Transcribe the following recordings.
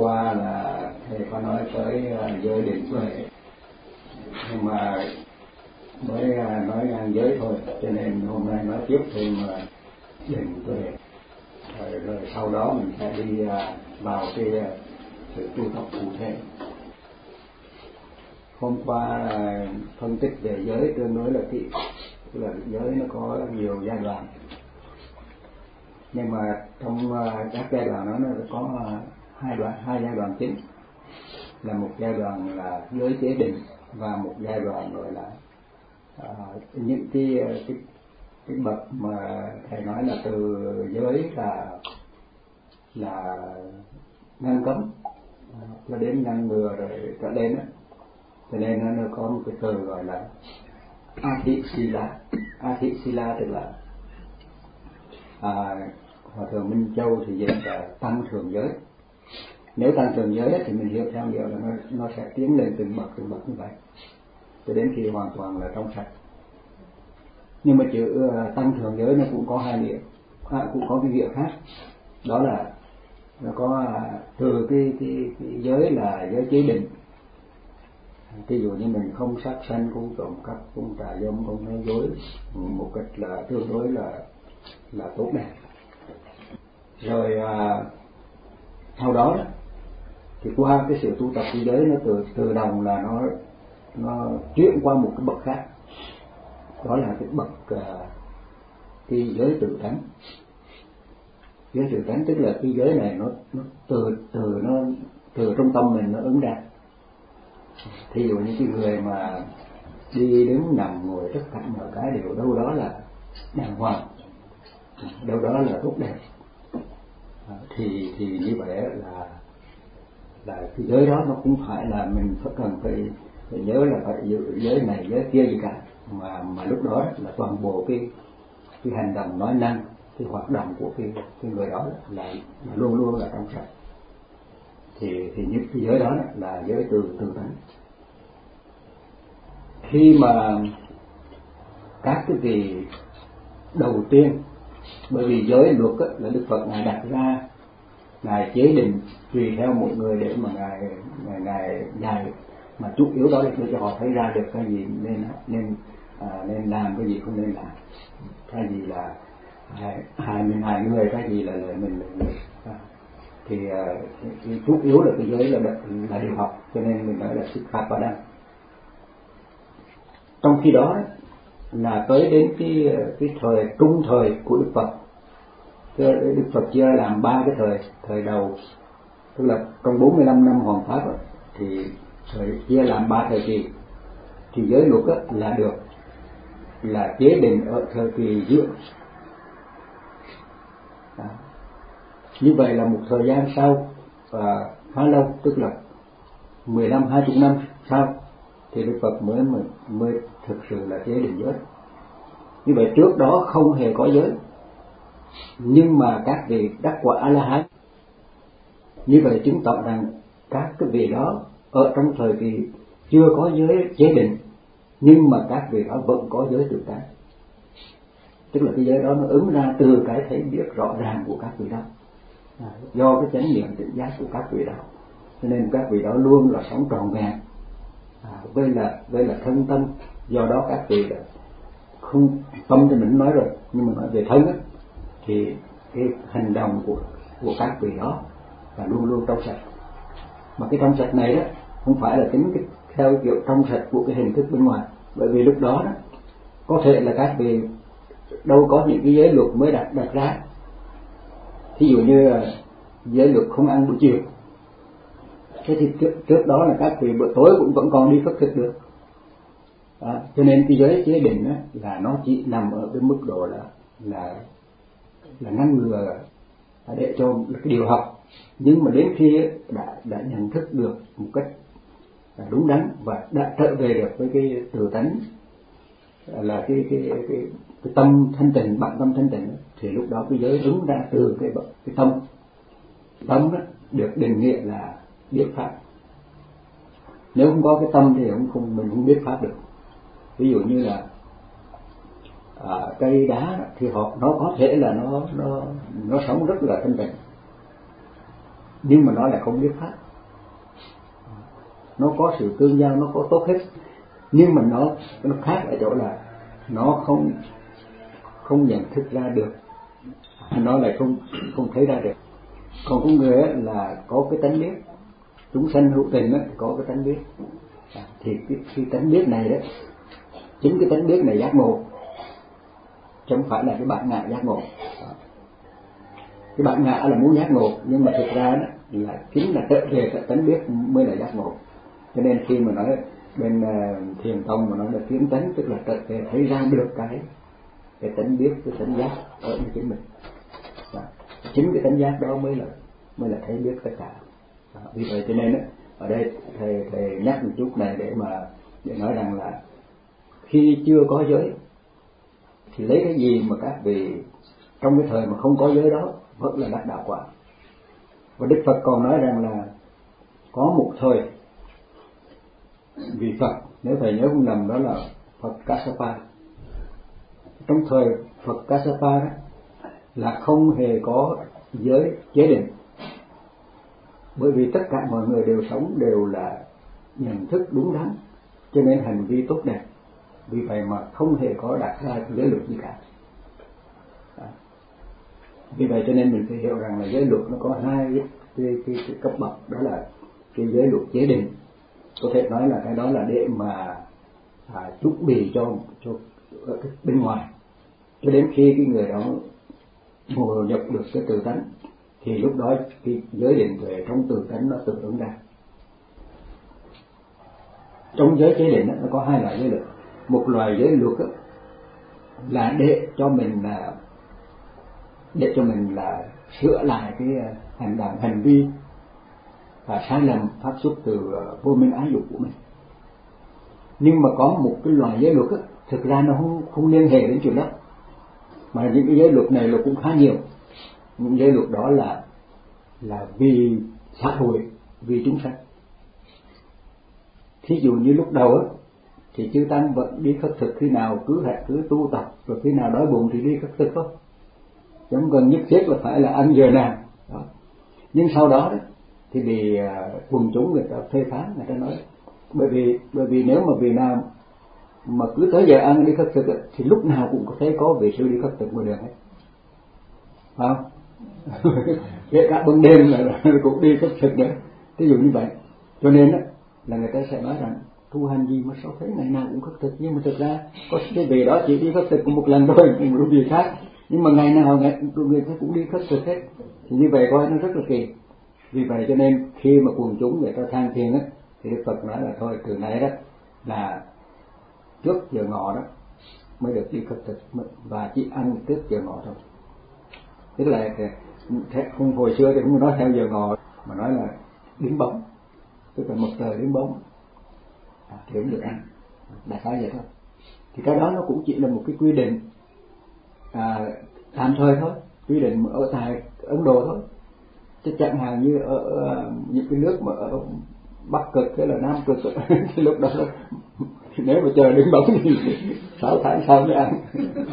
qua là thầy có nói tới giới định tuệ, nhưng mà mới nói ngang giới thôi, cho nên hôm nay nói tiếp thêm định tuệ, rồi sau đó mình sẽ đi vào cái sự tu tập cụ thể. Hôm qua phân tích về giới tương đối là kỹ, tức là giới nó có nhiều giai đoạn, nhưng mà trong các giai đoạn đó nó có hai giai đoạn chính, là một giai đoạn là giới chế định và một giai đoạn gọi là những cái bậc mà thầy nói là từ giới là ngăn cấm cho đến ngăn ngừa rồi trở lên đó. Cho nên nó có một cái từ gọi là Athicila, tức là Hòa thượng Minh Châu thì dịch là tăng thượng giới. Nếu tăng thượng giới thì mình hiểu theo nghĩa là nó sẽ tiến lên từng bậc như vậy cho đến khi hoàn toàn là trong sạch. Nhưng mà chữ tăng thượng giới nó cũng có hai nghĩa, cũng có cái nghĩa khác, đó là nó có từ cái giới là giới chế định. Ví dụ như mình không sát sanh, không trộm cắp, không tà dâm, không nói dối, một cách là tương đối là tốt đẹp. Rồi sau đó thì qua cái sự tu tập của giới nó từ đồng là nó chuyển qua một cái bậc khác, đó là cái bậc cái giới tự tánh. Giới tự tánh tức là cái giới này nó từ trong tâm mình nó ứng ra. Thí dụ như cái người mà đi đứng nằm ngồi tất cả mọi cái đều đâu đó là đàng hoàng, đâu đó là tốt đẹp, thì như vậy là cái giới đó nó cũng phải là mình cần phải nhớ là phải giới này giới kia gì cả, mà lúc đó là toàn bộ cái hành động nói năng, cái hoạt động của cái người đó là luôn luôn là trong sạch. Thì những cái giới đó là giới từ tánh. Khi mà các cái vị đầu tiên, bởi vì giới luật là Đức Phật ngài đặt ra, ngài chế định tùy theo mỗi người để mà ngài dạy, mà chút yếu đó để cho họ thấy ra được cái gì nên làm, cái gì không nên làm, cái gì là hại mình hại người, cái gì là lợi mình lợi người. Thì chút yếu là cái giới là điều học, cho nên mình nói là Sikkhapada. Trong khi đó là tới đến cái thời trung thời của Đức Phật. Đức Phật chia làm ba cái thời đầu, tức là trong 45 năm hoàn pháp thì chia làm ba thời kỳ. Thì giới luật là chế định ở thời kỳ giữa. Như vậy là một thời gian sau và khá lâu, tức là 15-20 năm sau thì Đức Phật mới thực sự là chế định giới. Như vậy trước đó không hề có giới, nhưng mà các vị đắc quả A-la-hán, như vậy chứng tỏ rằng các cái vị đó ở trong thời kỳ chưa có giới chế định, nhưng mà các vị đó vẫn có giới tự tánh. Tức là cái giới đó nó ứng ra từ cái thấy biết rõ ràng của các vị đó, do cái chánh niệm tỉnh giác của các vị đó, cho nên các vị đó luôn là sống trọn vẹn với là thân tâm. Do đó các vị là không tâm thì mình nói rồi, nhưng mà nói về thân thì cái hành động của các vị đó là luôn luôn trong sạch. Mà cái trong sạch này không phải là tính theo kiểu trong sạch của cái hình thức bên ngoài, bởi vì lúc đó có thể là các vị đâu có những cái giới luật mới đặt ra. Thí dụ như giới luật không ăn buổi chiều, thế thì trước đó là các vị bữa tối cũng vẫn còn đi phất thực được. Cho nên cái giới chế định là nó chỉ nằm ở cái mức độ là ngăn ngừa để cho cái điều học, nhưng mà đến khi đã nhận thức được một cách đúng đắn và đã trở về được với cái tự tánh, là cái tâm thanh tịnh, bản tâm thanh tịnh, thì lúc đó cái giới ứng ra từ cái tâm được định nghĩa là biết pháp. Nếu không có cái tâm thì mình không biết pháp được. Ví dụ như là cây đá thì nó có thể là nó sống rất là thanh tịnh, nhưng mà nó lại không biết pháp. Nó có sự tương giao, nó có tốt hết, nhưng mà nó khác ở chỗ là nó không nhận thức ra được, nó lại không thấy ra được. Còn con người là có cái tánh biết, chúng sanh hữu tình có cái tánh biết, thì cái tánh biết này đó, chính cái tánh biết này giác ngộ, chứ không phải là cái bản ngã giác ngộ. Cái bản ngã là muốn giác ngộ, nhưng mà thực ra đó là chính là trở về cái tánh biết mới là giác ngộ. Cho nên khi mà nói bên thiền tông mà nói là kiến tánh, tức là trở về thấy ra được cái tánh biết, cái tánh giác ở chính mình. Chính cái tánh giác đó mới là thấy biết tất cả. Vì vậy cho nên ở đây thầy nhắc một chút này để nói rằng là khi chưa có giới thì lấy cái gì mà các vị trong cái thời mà không có giới đó vẫn là đắc đạo quả. Và Đức Phật còn nói rằng là có một thời vị Phật, nếu thầy nhớ không lầm đó là Phật Kassapa. Trong thời Phật Kassapa đó là không hề có giới chế định, bởi vì tất cả mọi người đều sống đều là nhận thức đúng đắn, cho nên hành vi tốt đẹp. Vì vậy mà không hề có đặt ra giới luật gì cả. Vì vậy cho nên mình phải hiểu rằng là giới luật nó có hai cái cấp bậc, đó là cái giới luật chế định, có thể nói là cái đó là để mà chuẩn bị cho bên ngoài, cho đến khi cái người đó ngộ nhập được cái tự tánh thì lúc đó cái giới định tuệ trong tự tánh nó tự ứng ra. Trong giới chế định nó có hai loại giới luật. Một loại giới luật là để cho mình là sửa lại cái hành vi và sai lầm phát xuất từ vô minh ái dục của mình. Nhưng mà có một cái loại giới luật thực ra nó không liên hệ đến chuyện đó, mà những cái giới luật này là cũng khá nhiều. Những giới luật đó là vì xã hội, vì chúng sanh. Thí dụ như lúc đầu thì chư tăng vẫn đi khất thực, khi nào cứ tu tập, rồi khi nào đói bụng thì đi khất thực thôi, chẳng cần nhất thiết là phải là ăn giờ nào đó. Nhưng sau đó thì bị quần chúng người ta phê phán, người ta nói bởi vì nếu mà vì nào mà cứ tới giờ ăn đi khất thực thì lúc nào cũng có thấy có vị sư đi khất thực ngoài đường ấy, phải không? Kể cả ban đêm là cũng đi khất thực nữa, ví dụ như vậy. Cho nên là người ta sẽ nói rằng tu hành gì mà sao thấy ngày nào cũng khất thực, nhưng mà thực ra có cái vị đó chỉ đi khất thực một lần thôi, một việc khác, nhưng mà ngày nào người ta cũng đi khất thực hết, thì như vậy coi nó rất là kỳ. Vì vậy cho nên khi mà quần chúng người ta than phiền thì Đức Phật nói là thôi từ nay đó là trước giờ ngọ đó mới được đi khất thực, và chỉ ăn trước giờ ngọ thôi. Tức là không, hồi xưa thì không nói theo giờ ngọ mà nói là đứng bóng, tức là một trời đứng bóng thì cũng được ăn, đại khái vậy thôi. Thì cái đó nó cũng chỉ là một cái quy định tạm thời thôi, quy định ở tại Ấn Độ thôi. Chứ chẳng hạn như ở những cái nước mà ở Bắc Cực hay là Nam Cực thì lúc đó nếu mà chờ đứng bóng thì 6 tháng sau mới ăn.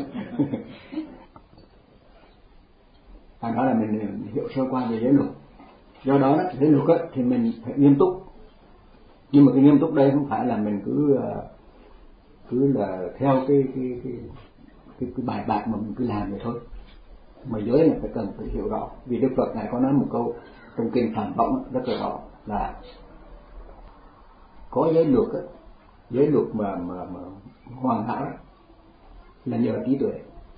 Đó là mình hiểu sơ qua về giới luật. Do đó giới luật thì mình phải nghiêm túc, nhưng mà cái nghiêm túc đây không phải là mình cứ là theo cái bài bản mà mình cứ làm vậy thôi, mà giới là phải cần phải hiểu rõ. Vì Đức Phật ngài có nói một câu trong kinh Phạm Võng rất là rõ là có giới luật mà hoàn hảo là nhờ trí tuệ.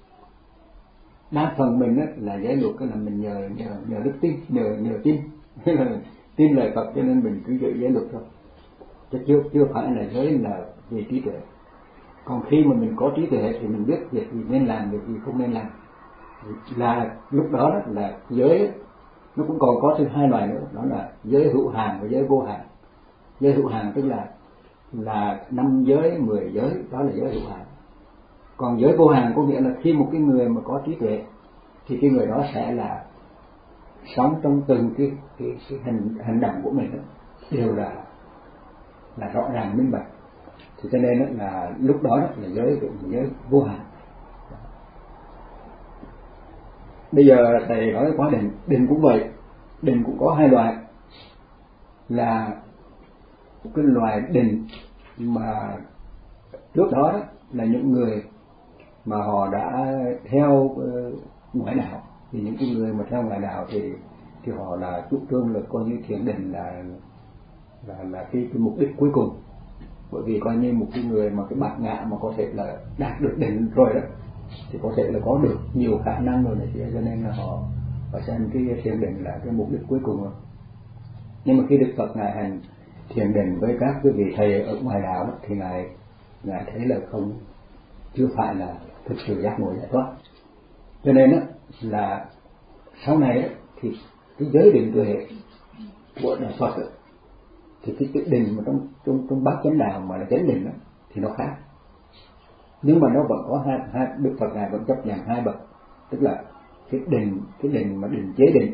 Đa phần mình là giới luật là mình nhờ đức tin, nhờ tin tin lời Phật, cho nên mình cứ giữ giới luật thôi, chứ chưa phải là giới là về trí tuệ. Còn khi mà mình có trí tuệ thì mình biết việc gì nên làm, việc gì không nên làm, là lúc đó là giới nó cũng còn có thêm hai loại nữa, đó là giới hữu hạn và giới vô hạn. Giới hữu hạn tức là 5 giới, 10 giới, đó là giới hữu hạn. Còn giới vô hạn có nghĩa là khi một cái người mà có trí tuệ thì cái người đó sẽ là sống trong từng cái hành động của mình đều là rõ ràng minh bạch. Thì cho nên là lúc đó là giới vô hạn. Bây giờ thầy nói quá định cũng vậy. Định cũng có hai loại, là cái loại định mà trước đó là những người mà họ đã theo ngoại đạo. Thì những cái người mà theo ngoại đạo thì họ là chủ trương là coi như thiền định là cái mục đích cuối cùng. Bởi vì coi như một cái người mà cái bát nhã mà có thể là đạt được định rồi đó thì có thể là có được nhiều khả năng rồi này kia, cho nên là họ xem cái thiền định là cái mục đích cuối cùng rồi. Nhưng mà khi Đức Phật ngài hành thiền định với các cái vị thầy ở ngoài đạo đó, thì ngài thấy là chưa phải là thực sự giác ngộ giải thoát. Cho nên là sau này thì cái giới định tuệ của Đạo Phật thì cái định mà trong bát chánh đạo mà là chánh định thì nó khác. Nhưng mà nó vẫn có hai Đức Phật ngài vẫn chấp nhận hai bậc, tức là cái định mà định chế định.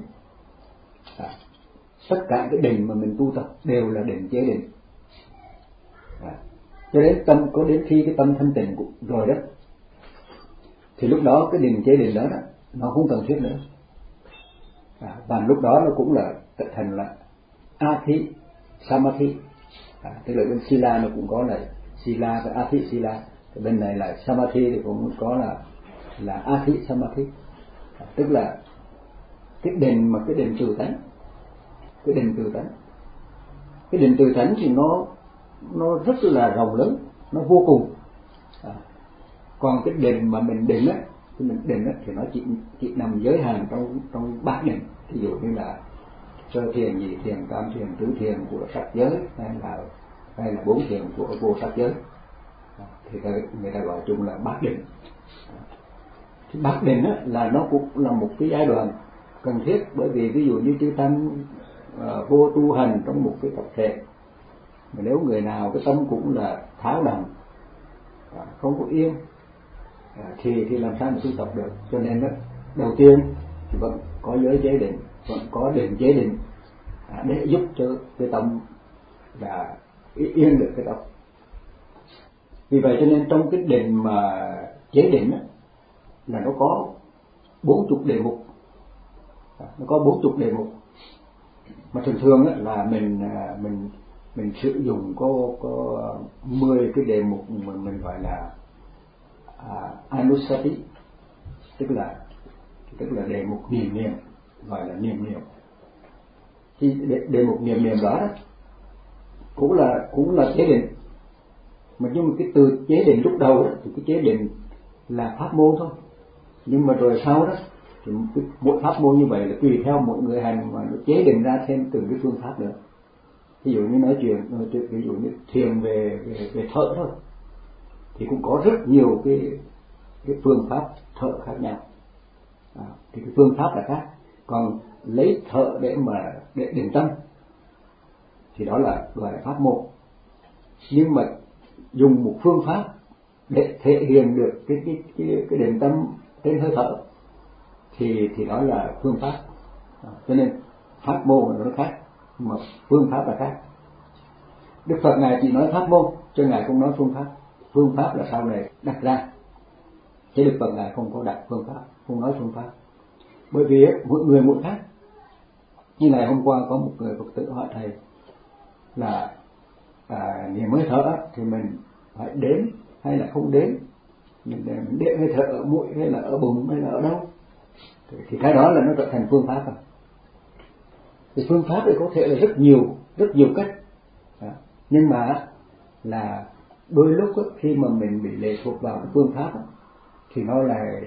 Tất cả cái định mà mình tu tập đều là định chế định. Cho đến có đến khi cái tâm thanh tịnh rồi đó thì lúc đó cái định chế định đó nó không cần thiết nữa. Và lúc đó nó cũng là trở thành là Athi Samadhi. Tức là bên Sila nó cũng có là Sila và Athi Sila. Bên này là Samadhi thì cũng có là Athi Samadhi. Tức là cái định mà cái định từ tánh. Cái định từ tánh thì nó rất là rộng lớn, nó vô cùng. Còn cái định mà mình định thì nó chỉ nằm giới hạn trong bát định. Ví dụ như là sơ thiền, nhị thiền, tam thiền, tứ thiền của sắc giới, hay là bốn thiền của vô sắc giới, thì người ta gọi chung là bát định. Cái bát định là nó cũng là một cái giai đoạn cần thiết, bởi vì ví dụ như chư tăng vô tu hành trong một cái tập thể, mà nếu người nào cái tâm cũng là tháo động, không có yên, thì làm sao mà tu tập được. Cho nên đầu tiên thì vẫn có giới chế định, vẫn có định chế định để giúp cho cái tâm là yên được cái tâm. Vì vậy cho nên trong cái định mà chế định là nó có 40 đề mục. Nó có 40 đề mục mà thường là mình sử dụng có 10 cái đề mục mà mình gọi là Anusati, tức là đề mục niệm, gọi là niệm. Thì đề mục niệm đó cũng là chế định, mà nhưng mà cái từ chế định lúc đầu đó, thì cái chế định là pháp môn thôi. Nhưng mà rồi sau đó thì mỗi pháp môn như vậy là tùy theo mỗi người hành mà nó chế định ra thêm từng cái phương pháp nữa. Ví dụ như nói chuyện, ví dụ như thiền về thở thôi, thì cũng có rất nhiều cái phương pháp thở khác nhau. Thì cái phương pháp là khác. Còn lấy thở để định tâm thì đó là gọi là pháp môn. Nhưng mà dùng một phương pháp để thể hiện được cái định tâm trên hơi thở thì đó là phương pháp. Cho nên pháp môn nó khác, mà phương pháp là khác. Đức Phật ngài chỉ nói pháp môn, chứ ngài không nói phương pháp. Phương pháp là sau này đặt ra, chứ Đức Phật ngài không có đặt phương pháp, không nói phương pháp. Bởi vì mỗi người mỗi khác. Như ngày hôm qua có một người Phật tử hỏi thầy là niệm hơi thở thì mình phải đếm hay là không đếm, mình đếm hơi thở ở mũi hay là ở bụng hay là ở đâu, thì cái đó là nó trở thành phương pháp rồi. Thì phương pháp thì có thể là rất nhiều cách, nhưng mà là đôi lúc khi mà mình bị lệ thuộc vào cái phương pháp thì nó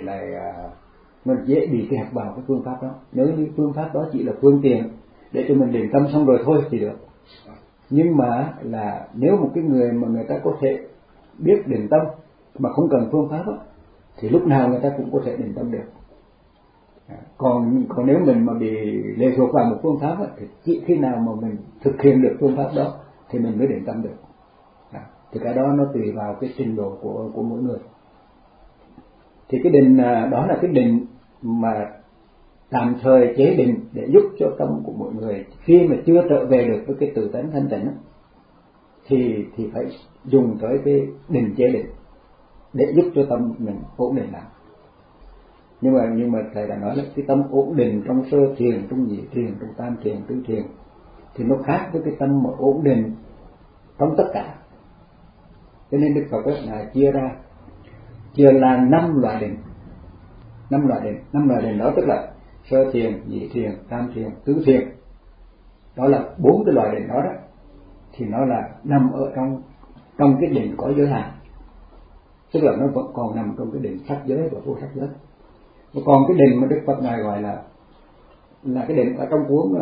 nó dễ bị kẹt vào cái phương pháp đó. Nếu như phương pháp đó chỉ là phương tiện để cho mình định tâm xong rồi thôi thì được. Nhưng mà là nếu một cái người mà người ta có thể biết định tâm mà không cần phương pháp thì lúc nào người ta cũng có thể định tâm được. Còn nếu mình mà bị lệ thuộc vào một phương pháp thì chỉ khi nào mà mình thực hiện được phương pháp đó thì mình mới định tâm được. Thì cái đó nó tùy vào cái trình độ của mỗi người. Thì cái định đó là cái định mà tạm thời chế định để giúp cho tâm của mỗi người khi mà chưa trở về được với cái tự tánh thanh tịnh thì phải dùng tới cái định chế định để giúp cho tâm mình ổn định lại. Nhưng mà thầy đã nói là cái tâm ổn định trong sơ thiền, trong nhị thiền, trong tam thiền, tứ thiền thì nó khác với cái tâm mà ổn định trong tất cả. Cho nên Đức Phật là chia là 5 loại định. 5 loại định đó tức là sơ thiền, nhị thiền, tam thiền, tứ thiền. Đó là 4 cái loại định đó đó. Thì nó là nằm ở trong cái định có giới hạn. Tức là nó vẫn còn nằm trong cái định sắc giới và vô sắc giới. Và còn cái định mà Đức Phật ngài gọi là cái định ở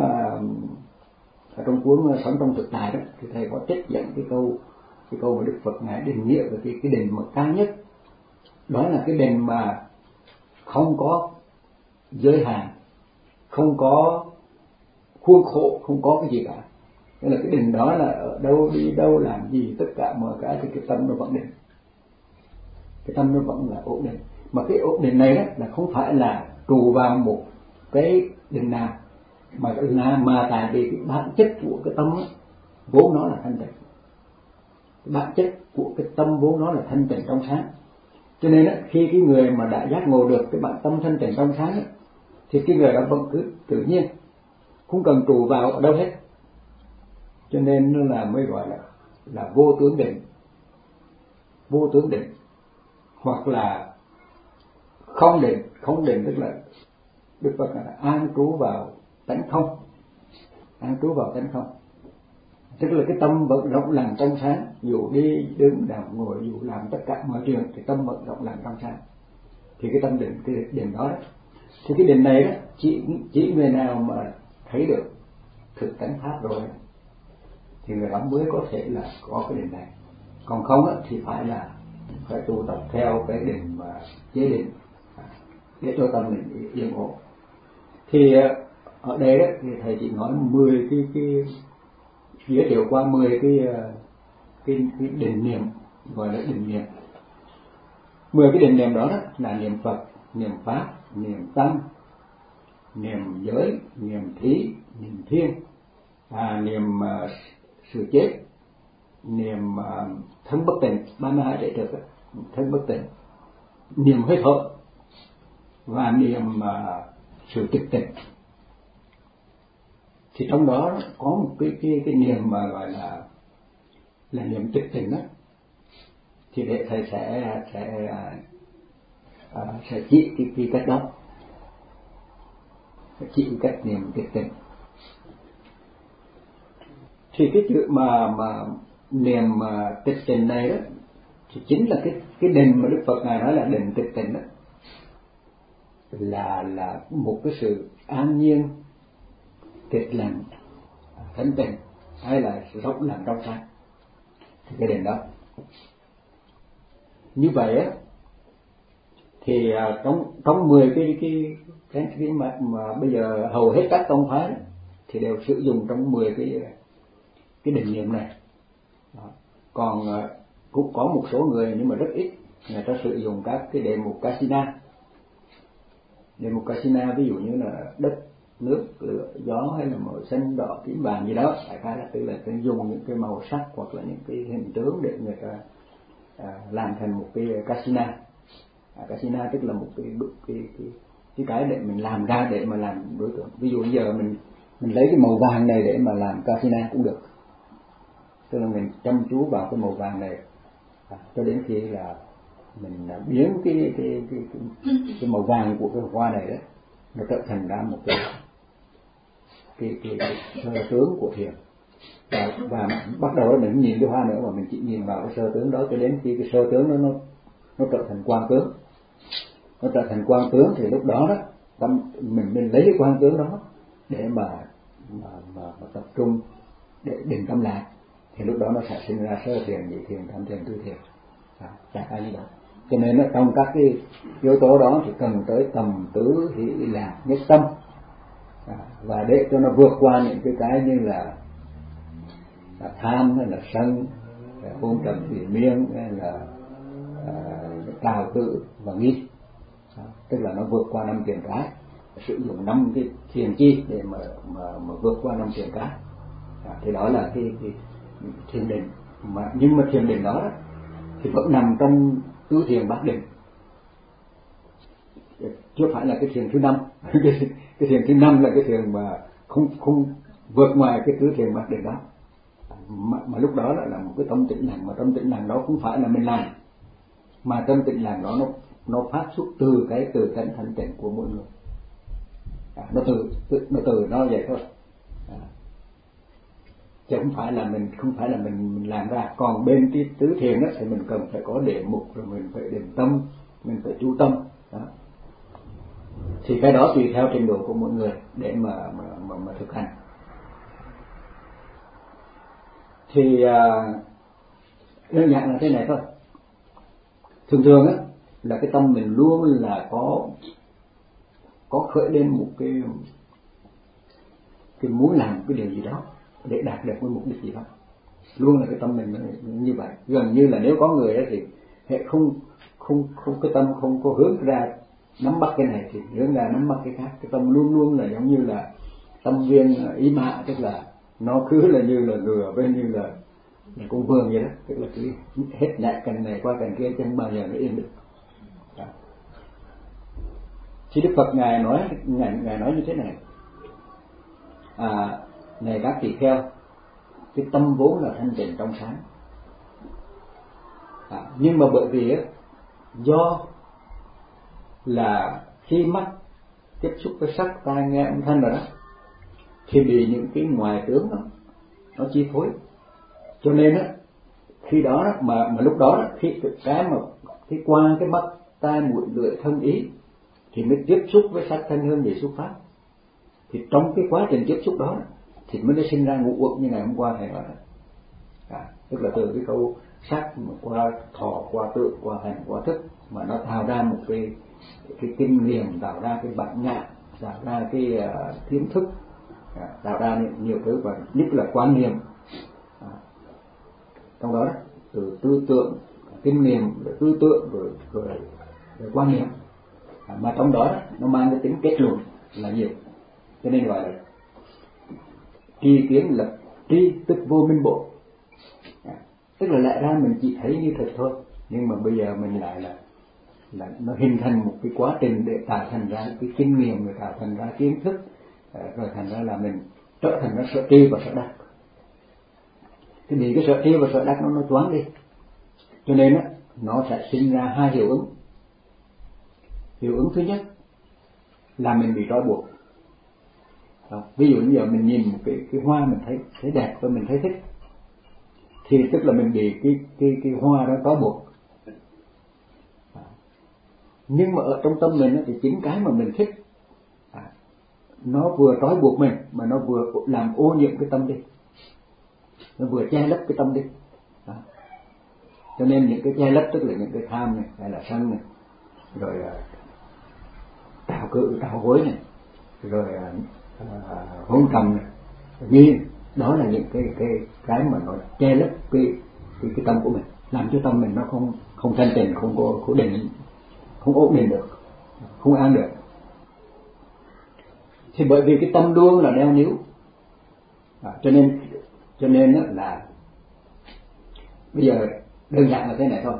trong cuốn Sống trong thực tại đó, thì thầy có trích dẫn cái câu mà Đức Phật ngài định nghĩa về cái định mà cao nhất. Đó là cái định mà không có giới hạn, không có khuôn khổ, không có cái gì cả. Nên là cái định đó là ở đâu, đi đâu, làm gì, tất cả mọi cái thì cái tâm nó vẫn định. Cái tâm nó vẫn là ổn định. Mà cái ổn định này đó là không phải là trụ vào một cái định nào, mà tại vì cái bản chất của cái tâm đó, vốn nó là thanh tịnh. Cái bản chất của cái tâm vốn nó là thanh tịnh trong sáng. Cho nên đó, khi cái người mà đã giác ngộ được cái bản tâm thanh tịnh trong sáng đó, thì cái người đó vẫn cứ tự nhiên, không cần trụ vào ở đâu hết. Cho nên nó là mới gọi là vô tướng định. Vô tướng định hoặc là không định tức là Đức Phật là an trú vào tánh không. An trú vào tánh không tức là cái tâm vẫn rộng lặng trong sáng, dù đi đứng nằm ngồi, dù làm tất cả mọi chuyện thì tâm vẫn rộng lặng trong sáng. Thì cái tâm định, cái định đó, thì cái định này đó chỉ người nào mà thấy được thực tánh pháp rồi thì người đó mới có thể là có cái định này. Còn không thì phải tu tập theo cái định mà chế định để cho tâm mình yên ổn. Thì ở đây đó thì thầy chỉ nói 10 cái giới thiệu qua 10 cái định niệm, gọi là định niệm. 10 cái định niệm đó là niệm Phật, niệm Pháp, niệm Tăng, niệm giới, niệm thí, niệm thiên, niệm sự chết, niệm thân bất tịnh, 32 đại trực, thân bất tịnh, niệm hơi thở và niệm sự tịch tịnh. Thì trong đó có một cái niệm mà gọi là niệm tịch tịnh đó. Thì để thầy sẽ chỉ cái cách đó, chỉ cách niệm tịch tịnh. Thì cái chữ mà niệm tịch tịnh này đó thì chính là cái định mà Đức Phật ngài nói là định tịch tịnh đó, là một cái sự an nhiên, tịch lặng, thanh tịnh, hay là rộng lặng trong sáng. Thì cái định đó như vậy á, thì trong 10 cái mà bây giờ hầu hết các tông phái thì đều sử dụng trong 10 cái định niệm này. Đó. Còn cũng có một số người nhưng mà rất ít, người ta sử dụng các cái đề mục Kasina. Đề mục Kasina ví dụ như là đất, nước, lửa, gió hay là màu xanh, đỏ, tím, vàng gì đó, đại khái là tức là dùng những cái màu sắc hoặc là những cái hình tướng để người ta làm thành một cái Kasina. Kasina tức là một cái để mình làm ra để mà làm đối tượng. Ví dụ bây giờ mình lấy cái màu vàng này để mà làm Kasina cũng được. Tức là mình chăm chú vào cái màu vàng này cho đến khi là mình biến cái màu vàng của cái hoa này đó nó trở thành ra một cái sơ tướng của thiền. Và bắt đầu mình nhìn cái hoa nữa mà mình chỉ nhìn vào cái sơ tướng đó cho đến khi cái sơ tướng đó nó trở thành quang tướng. Nó trở thành quang tướng thì lúc đó mình lấy cái quang tướng đó để mà tập trung để định tâm lại, thì lúc đó nó sẽ sinh ra sơ thiền, nhị thiền, tam thiền, tứ thiền, chẳng ai như đó. Cho nên trong các cái yếu tố đó thì cần tới tầm tứ hỷ lạc nhất tâm, và để cho nó vượt qua những cái như là tham hay là sân, hôn trầm thủy miên hay là trào tự và nghi, tức là nó vượt qua 5 thiền cái, sử dụng 5 cái thiền chi để mà vượt qua 5 thiền cái. Thì đó là cái thiền định. Nhưng mà thiền định đó thì vẫn nằm trong tứ thiền bát định. chưa phải là cái thiền thứ 5. Cái thiền thứ 5 là cái thiền mà không vượt ngoài cái tứ thiền bát định đó, mà lúc đó là một cái tâm tĩnh lặng, mà tâm tĩnh lặng đó không phải là mình làm, mà tâm tĩnh lặng đó nó phát xuất từ cái từ tánh thanh tịnh của mỗi người. Nó từ nó vậy thôi. Chứ không phải là mình làm ra. Còn bên cái tứ thiền đó thì mình cần phải có đề mục, rồi mình phải định tâm, mình phải chú tâm đó. Thì cái đó tùy theo trình độ của mỗi người để mà thực hành. Thì đơn giản là thế này thôi. Thường thường á là cái tâm mình luôn là có khởi lên một cái muốn làm cái điều gì đó để đạt được cái mục đích gì đó, luôn là cái tâm mình như vậy. Gần như là nếu có người đó thì hệ không cái tâm không có hướng ra nắm bắt cái này thì hướng ra nắm bắt cái khác. Cái tâm luôn luôn là giống như là tâm viên ý mã, tức là nó cứ là như là ngựa bên như là con vườn vậy đó, tức là cứ hết nhảy cành này qua cành kia, chẳng bao giờ nó yên được. Thì Đức Phật ngài nói như thế này: này các tỳ kheo, cái tâm vốn là thanh tịnh trong sáng, nhưng mà bởi vì do là khi mắt tiếp xúc với sắc, tai nghe âm thanh rồi đó, thì bị những cái ngoài tướng đó nó chi phối, cho nên á khi đó mà lúc đó khi qua cái mắt, tai, mũi, lưỡi, thân, ý thì mới tiếp xúc với sắc, thanh, hương, vị, xúc, pháp. Thì trong cái quá trình tiếp xúc đó thì mới sinh ra ngũ uẩn như ngày hôm qua thầy nói đó. Tức là từ cái câu sắc qua thọ, qua tượng, qua hành, qua thức mà nó tạo ra một cái kinh nghiệm, tạo ra cái bản ngã, tạo ra cái kiến thức, tạo ra nhiều thứ, và nhất là quan niệm. Trong đó từ tư tưởng, kinh nghiệm, rồi tư tưởng, rồi quan niệm, mà trong đó nó mang cái tính kết luận là nhiều, cho nên gọi là tri kiến lập tri, tức vô minh bộ. Tức là lẽ ra mình chỉ thấy như thật thôi, nhưng mà bây giờ mình lại là nó hình thành một cái quá trình để tạo thành ra cái kinh nghiệm, rồi tạo thành ra kiến thức, rồi thành ra là mình trở thành nó sợ tri và sợ đắc. Thì vì cái sợ tri và sợ đắc nó choáng đi, cho nên nó sẽ sinh ra hai hiệu ứng. Hiệu ứng thứ nhất là mình bị trói buộc. Ví dụ như giờ mình nhìn một cái hoa mình thấy đẹp và mình thấy thích, thì tức là mình bị cái hoa đó trói buộc. Nhưng mà ở trong tâm mình thì chính cái mà mình thích nó vừa trói buộc mình, mà nó vừa làm ô nhiễm cái tâm đi, nó vừa che lấp cái tâm đi. Cho nên những cái che lấp tức là những cái tham này, hay là sân này, rồi tạo cự, tạo hối này, rồi hôn trầm này, nghi, đó là những cái mà nó che lấp cái tâm của mình, làm cho tâm mình nó không thanh tịnh, không có định, không ổn định được, không an được. Thì bởi vì cái tâm luôn là đeo níu, cho nên là bây giờ đơn giản là thế này thôi.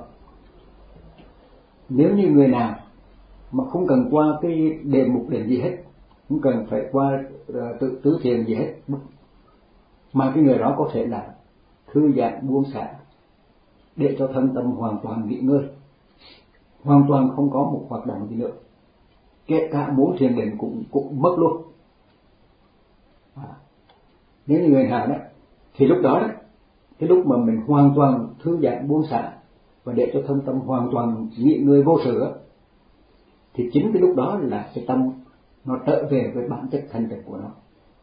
Nếu như người nào mà không cần qua cái đề mục định gì hết, không cần phải qua tứ thiền gì hết, mà cái người đó có thể là thư giãn buông xả để cho thân tâm hoàn toàn nghỉ ngơi, hoàn toàn không có một hoạt động gì nữa, kể cả muốn thiền định cũng mất luôn. Nếu như người nào đó thì lúc đó cái lúc mà mình hoàn toàn thư giãn buông xả và để cho thân tâm hoàn toàn nghỉ ngơi vô sự, thì chính cái lúc đó là cái tâm nó trở về với bản chất thanh tịnh của nó.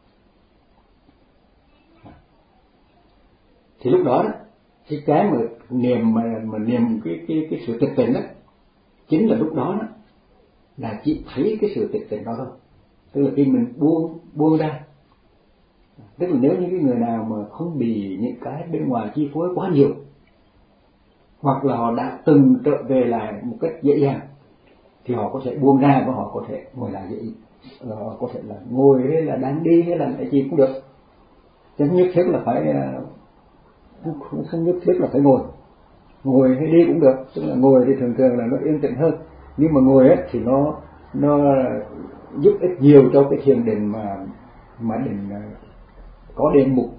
Thì lúc đó cái mà niệm cái sự tịch tịnh chính là lúc đó là chỉ thấy cái sự tịch tịnh đó thôi. Tức là khi mình buông ra, tức là nếu như cái người nào mà không bị những cái bên ngoài chi phối quá nhiều, hoặc là họ đã từng trở về lại một cách dễ dàng, thì họ có thể buông ra và họ có thể ngồi lại dễ, họ có thể là ngồi hay là đang đi hay là cái gì cũng được, chứ không nhất thiết là phải không nhất thiết là phải ngồi hay đi cũng được. Tức là ngồi thì thường là nó yên tĩnh hơn, nhưng mà ngồi thì nó nó giúp ích nhiều cho cái thiền định mà định có đề mục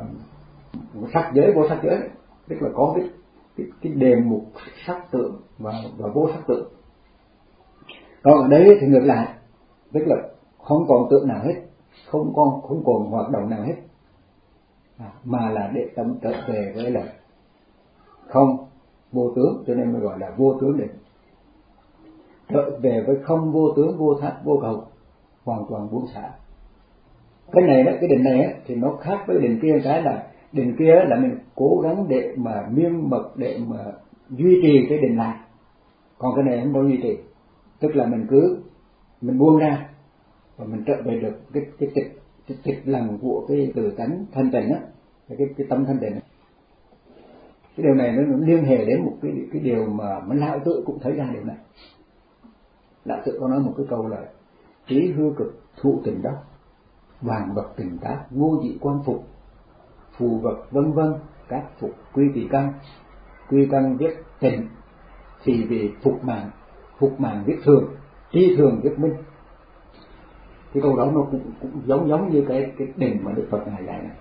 sắc giới vô sắc giới, tức là có cái đề mục sắc tượng và vô sắc tượng. Còn ở đây thì ngược lại, tức là không còn tượng nào hết, không còn hoạt động nào hết, mà là để tâm trở về với là không vô tướng, cho nên mới gọi là vô tướng định. Trở về với không vô tướng, vô thác, vô cầu, hoàn toàn buông xả. Cái này đó, cái định này á, thì nó khác với định kia, cái là định kia là mình cố gắng để mà miên mật, để mà duy trì cái định lại, còn cái này không có duy trì, tức là mình buông ra và mình trở về được cái tịch lặng của cái từ tánh thanh tịnh á, cái tâm thanh tịnh. Cái điều này nó liên hệ đến một cái điều mà Lão Tự cũng thấy ra điều này. Lão Tự có nói một cái câu là trí hư cực thụ tình đốc, vàng vật tình tác vô dị quan phục, phù vật vân vân các phục quy căn viết tình, thì vì phục mạng viết thường, tri thường viết minh. Cái câu đó nó cũng giống như cái định mà Đức Phật ngài dạy này.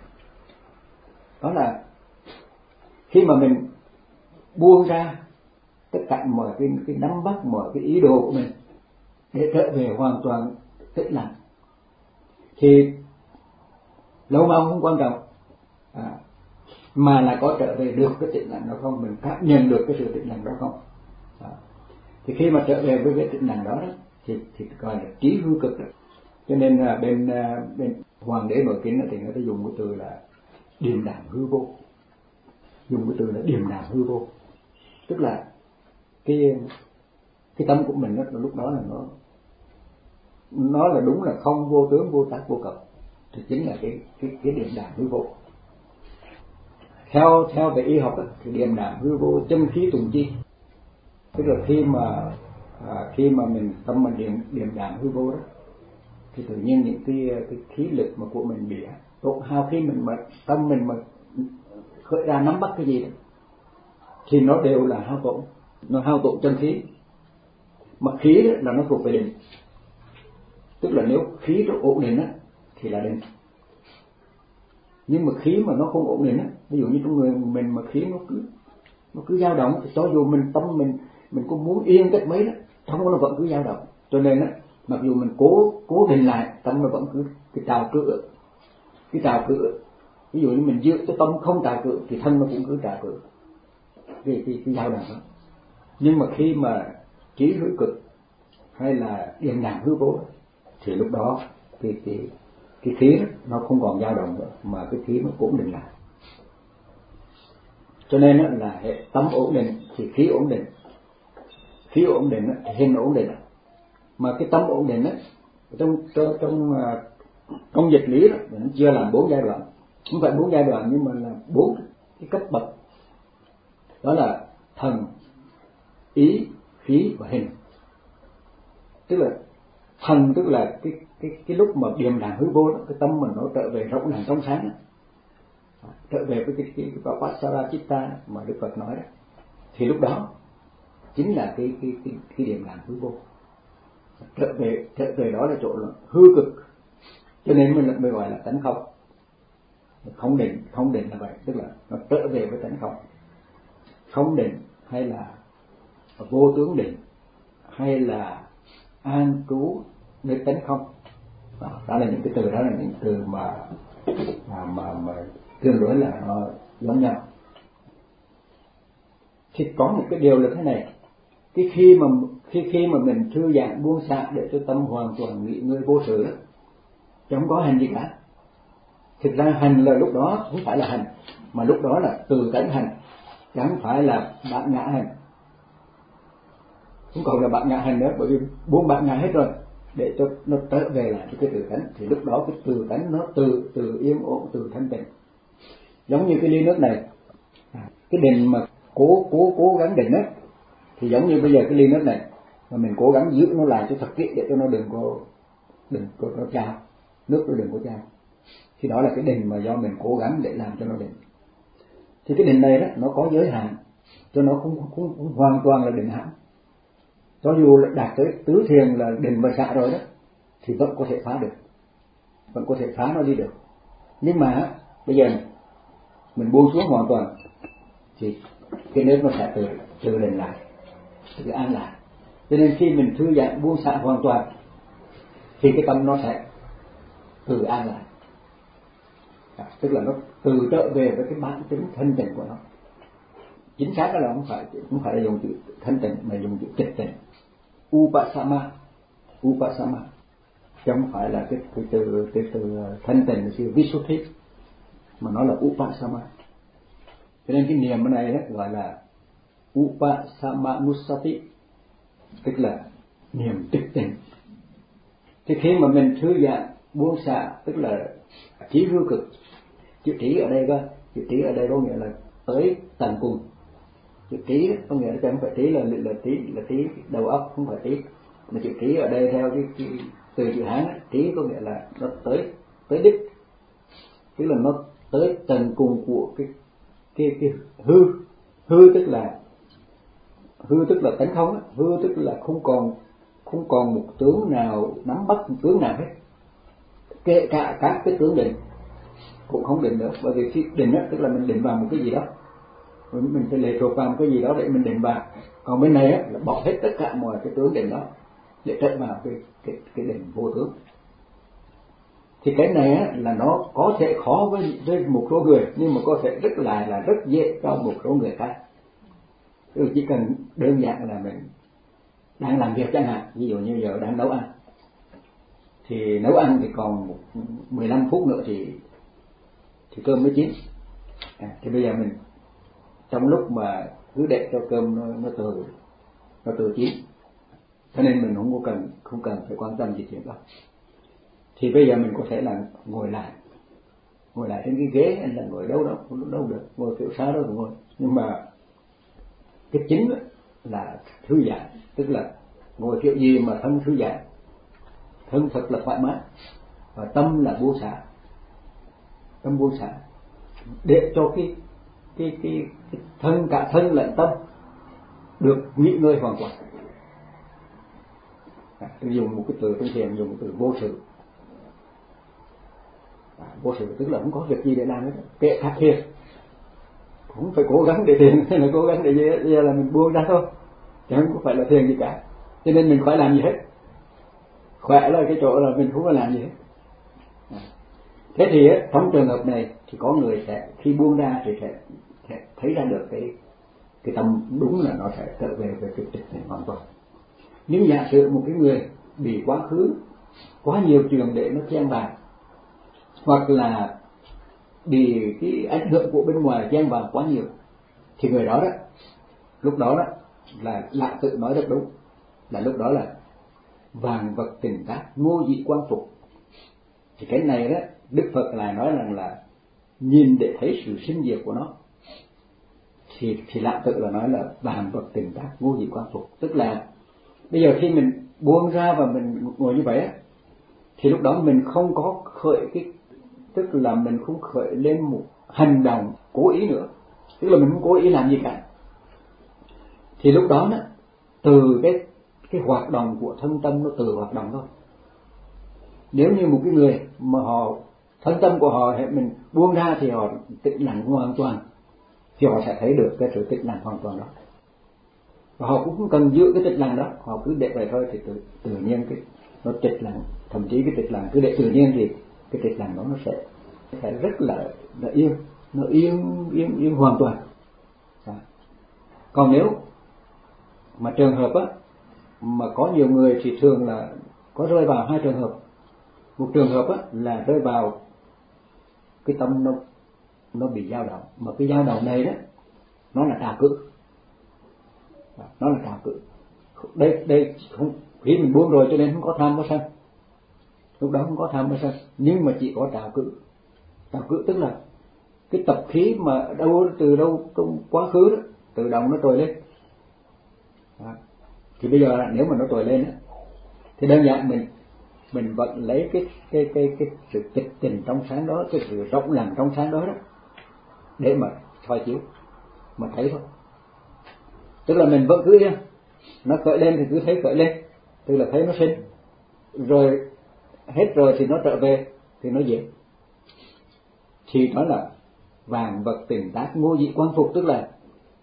Đó là khi mà mình buông ra tất cả mọi cái nắm bắt, mọi cái ý đồ của mình để trở về hoàn toàn tĩnh lặng, thì lâu mau không quan trọng, mà là có trở về được cái tĩnh lặng đó không, mình cảm nhận được cái sự tĩnh lặng đó không. Thì khi mà trở về với cái tĩnh lặng đó, thì gọi là trí hư cực đó. Cho nên là bên Hoàng đế Nội Kinh thì người ta dùng cái từ là điềm đạm hư vô, dùng cái từ là điềm đạm hư vô, tức là cái tâm của mình đó, lúc đó là nó là đúng là không vô tướng, vô tác, vô cầu, thì chính là cái điềm đạm hư vô. Theo về y học đó, thì điềm đạm hư vô chân khí tùng chi, tức là khi mà mình tâm mình điềm đạm hư vô đó, thì tự nhiên những cái khí lực mà của mình bị tổn hao, khi mình mà tâm mình mà khởi ra nắm bắt cái gì đó, thì nó đều là hao tổn, nó hao tổn chân khí. Mà khí đó là nó thuộc về định, tức là nếu khí nó ổn định á thì là định. Nhưng mà khí mà nó không ổn định á, ví dụ như trong người mình mà khí nó cứ dao động, cho dù mình tâm mình có muốn yên cách mấy đó, trong nó vẫn cứ dao động. Cho nên á, mặc dù mình cố định lại, tâm nó vẫn cứ cái trào cự. Ví dụ như mình giữ cái tâm không trào cự thì thân nó cũng cứ trào cự, cái dao động đó. Nhưng mà khi mà trí hư cực hay là điềm đạm hư vô, thì lúc đó cái khí đó, nó không còn dao động nữa, mà cái khí nó ổn định lại. Cho nên đó là hệ tâm ổn định thì khí ổn định, khí ổn định đó, thì hình ổn định. Mà cái tâm ổn định đó, trong dịch lý đó, nó chia làm 4 giai đoạn, không phải 4 giai đoạn nhưng mà là 4 cái cấp bậc. Đó là thần, ý, khí và hình. Tức là thần tức là cái lúc mà điềm đạm hư vô đó, cái tâm mình nó trở về rộng lặng trong sáng đó, trở về với cái Vapasara Chitta mà Đức Phật nói đó, thì lúc đó chính là cái điềm đạm hư vô. Trở về đó là chỗ là hư cực, cho nên mình mới gọi là tánh không. Không định là vậy, tức là nó trở về với tánh không. Không định hay là vô tướng định hay là an trú nơi tánh không, đó là những cái từ, đó là những từ mà tương đối là nó giống nhau. Thì có một cái điều là thế này, khi mà mình thư giãn buông xả để cho tâm hoàn toàn nghỉ ngơi vô sự đó, chứ không có hành gì cả. Thực ra hành là lúc đó không phải là hành, mà lúc đó là từ tánh hành, chứ không phải là bạn ngã hành. Không còn là bạn ngã hành nữa, bởi vì buông bạn ngã hết rồi, để cho nó trở về lại cái từ tánh, thì lúc đó cái từ tánh nó từ yên ổn, từ thanh tịnh. Giống như cái ly nước này, cái định mà cố gắng định á, thì giống như bây giờ cái ly nước này mà mình cố gắng giữ nó lại cho thật kỹ để cho nó đừng có nó trao, nước nó đừng có trao, thì đó là cái định mà do mình cố gắng để làm cho nó định. Thì cái định này đó nó có giới hạn, cho nó không hoàn toàn là định hẳn. cho dù là đạt tới tứ thiền là định và xả rồi đó thì vẫn có thể phá được, vẫn có thể phá nó đi được. Nhưng mà bây giờ mình buông xuống hoàn toàn thì cái nếp nó sẽ tự định lại, tự an lại. Cho nên khi mình thư giãn buông xả hoàn toàn thì cái tâm nó sẽ tự an lại, tức là nó tự trở về với cái bản tính thanh tịnh của nó. Chính xác là không phải là dùng chữ thanh tịnh mà dùng chữ tịch tịnh. Upasama chứ không phải là cái từ thanh tịnh là chữ Visuddhi mà nó là Upasama. Cho nên cái niệm này gọi là Upasamanussati, tức là niệm tịch tịnh. Thì khi mà mình thư giãn buông xả, tức là trí hư cực. Chữ trí ở đây có nghĩa là tới tận cùng. Chữ trí có nghĩa là không phải trí là trí đầu óc, không phải trí. Mà chữ trí ở đây theo cái từ chữ Hán, trí có nghĩa là nó tới đích, tức là nó tới tận cùng của cái hư tức là tánh không, hư tức là không còn một tướng nào nắm bắt một tướng nào hết, kể cả các cái tướng định cũng không định nữa. Bởi vì khi định tức là mình định vào một cái gì đó, mình phải lệ thuộc vào một cái gì đó để mình định vào. Còn bên này là bỏ hết tất cả mọi cái tướng định đó để trở vào cái định vô tướng. Thì cái này là nó có thể khó với một số người, nhưng mà có thể rất dễ cho một số người khác. Chỉ cần đơn giản là mình đang làm việc chẳng hạn, ví dụ như giờ đang nấu ăn, thì nấu ăn thì còn 15 phút nữa thì cơm mới chín. Thì bây giờ mình trong lúc mà cứ để cho cơm nó tự chín, cho nên mình không cần phải quan tâm gì chuyện đó. Thì bây giờ mình có thể là ngồi lại trên cái ghế hay là ngồi đâu được, ngồi kiểu xa đâu cũng ngồi. Nhưng mà cái chính là thư giãn, tức là ngồi kiểu gì mà thân thư giãn, thân thật là thoải mái, và tâm là buông xả, để cho cái thân, cả thân lẫn tâm được nghỉ ngơi hoàn toàn. Tôi dùng một cái từ trong thiền, dùng một từ vô sự. Vô sự tức là không có việc gì để làm hết, kệ cả thiền, không phải cố gắng để thiền hay là cố gắng để gì, là mình buông ra thôi, chứ không phải là thiền gì cả. Cho nên mình khỏi làm gì hết, khỏe là cái chỗ là mình không có làm gì hết. Thế thì trong trường hợp này thì có người sẽ khi buông ra thì sẽ thấy ra được cái tâm đúng là nó sẽ trở về cái tịch này hoàn toàn. Nhưng giả sử một cái người bị quá khứ quá nhiều chuyện để nó chen vào, hoặc là bị cái ảnh hưởng của bên ngoài chen vào quá nhiều, thì người đó lúc đó là lại tự nói rất đúng, là lúc đó là vạn vật tình tác ngô dị quang phục. Thì cái này đó Đức Phật lại nói rằng là nhìn để thấy sự sinh diệt của nó, thì lại tự là nói là vạn vật tình tác ngô dị quang phục. Tức là bây giờ khi mình buông ra và mình ngồi như vậy thì lúc đó mình không có khởi tức là mình không khởi lên một hành động cố ý nữa, tức là mình không cố ý làm gì cả. Thì lúc đó từ cái hoạt động của thân tâm nó tự hoạt động thôi. Nếu như một cái người mà họ thân tâm của họ mình buông ra thì họ tĩnh lặng hoàn toàn, thì họ sẽ thấy được cái sự tĩnh lặng hoàn toàn đó, và họ cũng không cần giữ cái tĩnh lặng đó, họ cứ để vậy thôi thì tự nhiên nó tĩnh lặng. Thậm chí cái tĩnh lặng cứ để tự nhiên thì cái tĩnh lặng đó nó sẽ rất là yên, nó yên hoàn toàn. Còn nếu mà trường hợp mà có nhiều người thì thường là có rơi vào hai trường hợp. Một trường hợp là rơi vào cái tâm nó bị dao động, mà cái dao động này nó là trào cự, đây không, khi mình buông rồi cho nên không có tham có sân, lúc đó không có tham có sân, nhưng mà chỉ có trào cự tức là cái tập khí mà từ đâu trong quá khứ đó tự động nó trồi lên. Thì bây giờ nếu mà nó trồi lên thì đơn giản mình vẫn lấy cái sự tịch tình trong sáng đó, cái sự rộng lặng trong sáng đó để mà soi chiếu mà thấy thôi. Tức là mình vẫn cứ yên, Nó khởi lên thì cứ thấy khởi lên, tức là thấy nó sinh, rồi hết rồi thì nó trở về thì nó diệt. Thì đó là vạn vật tình tác ngô dị quang phục, tức là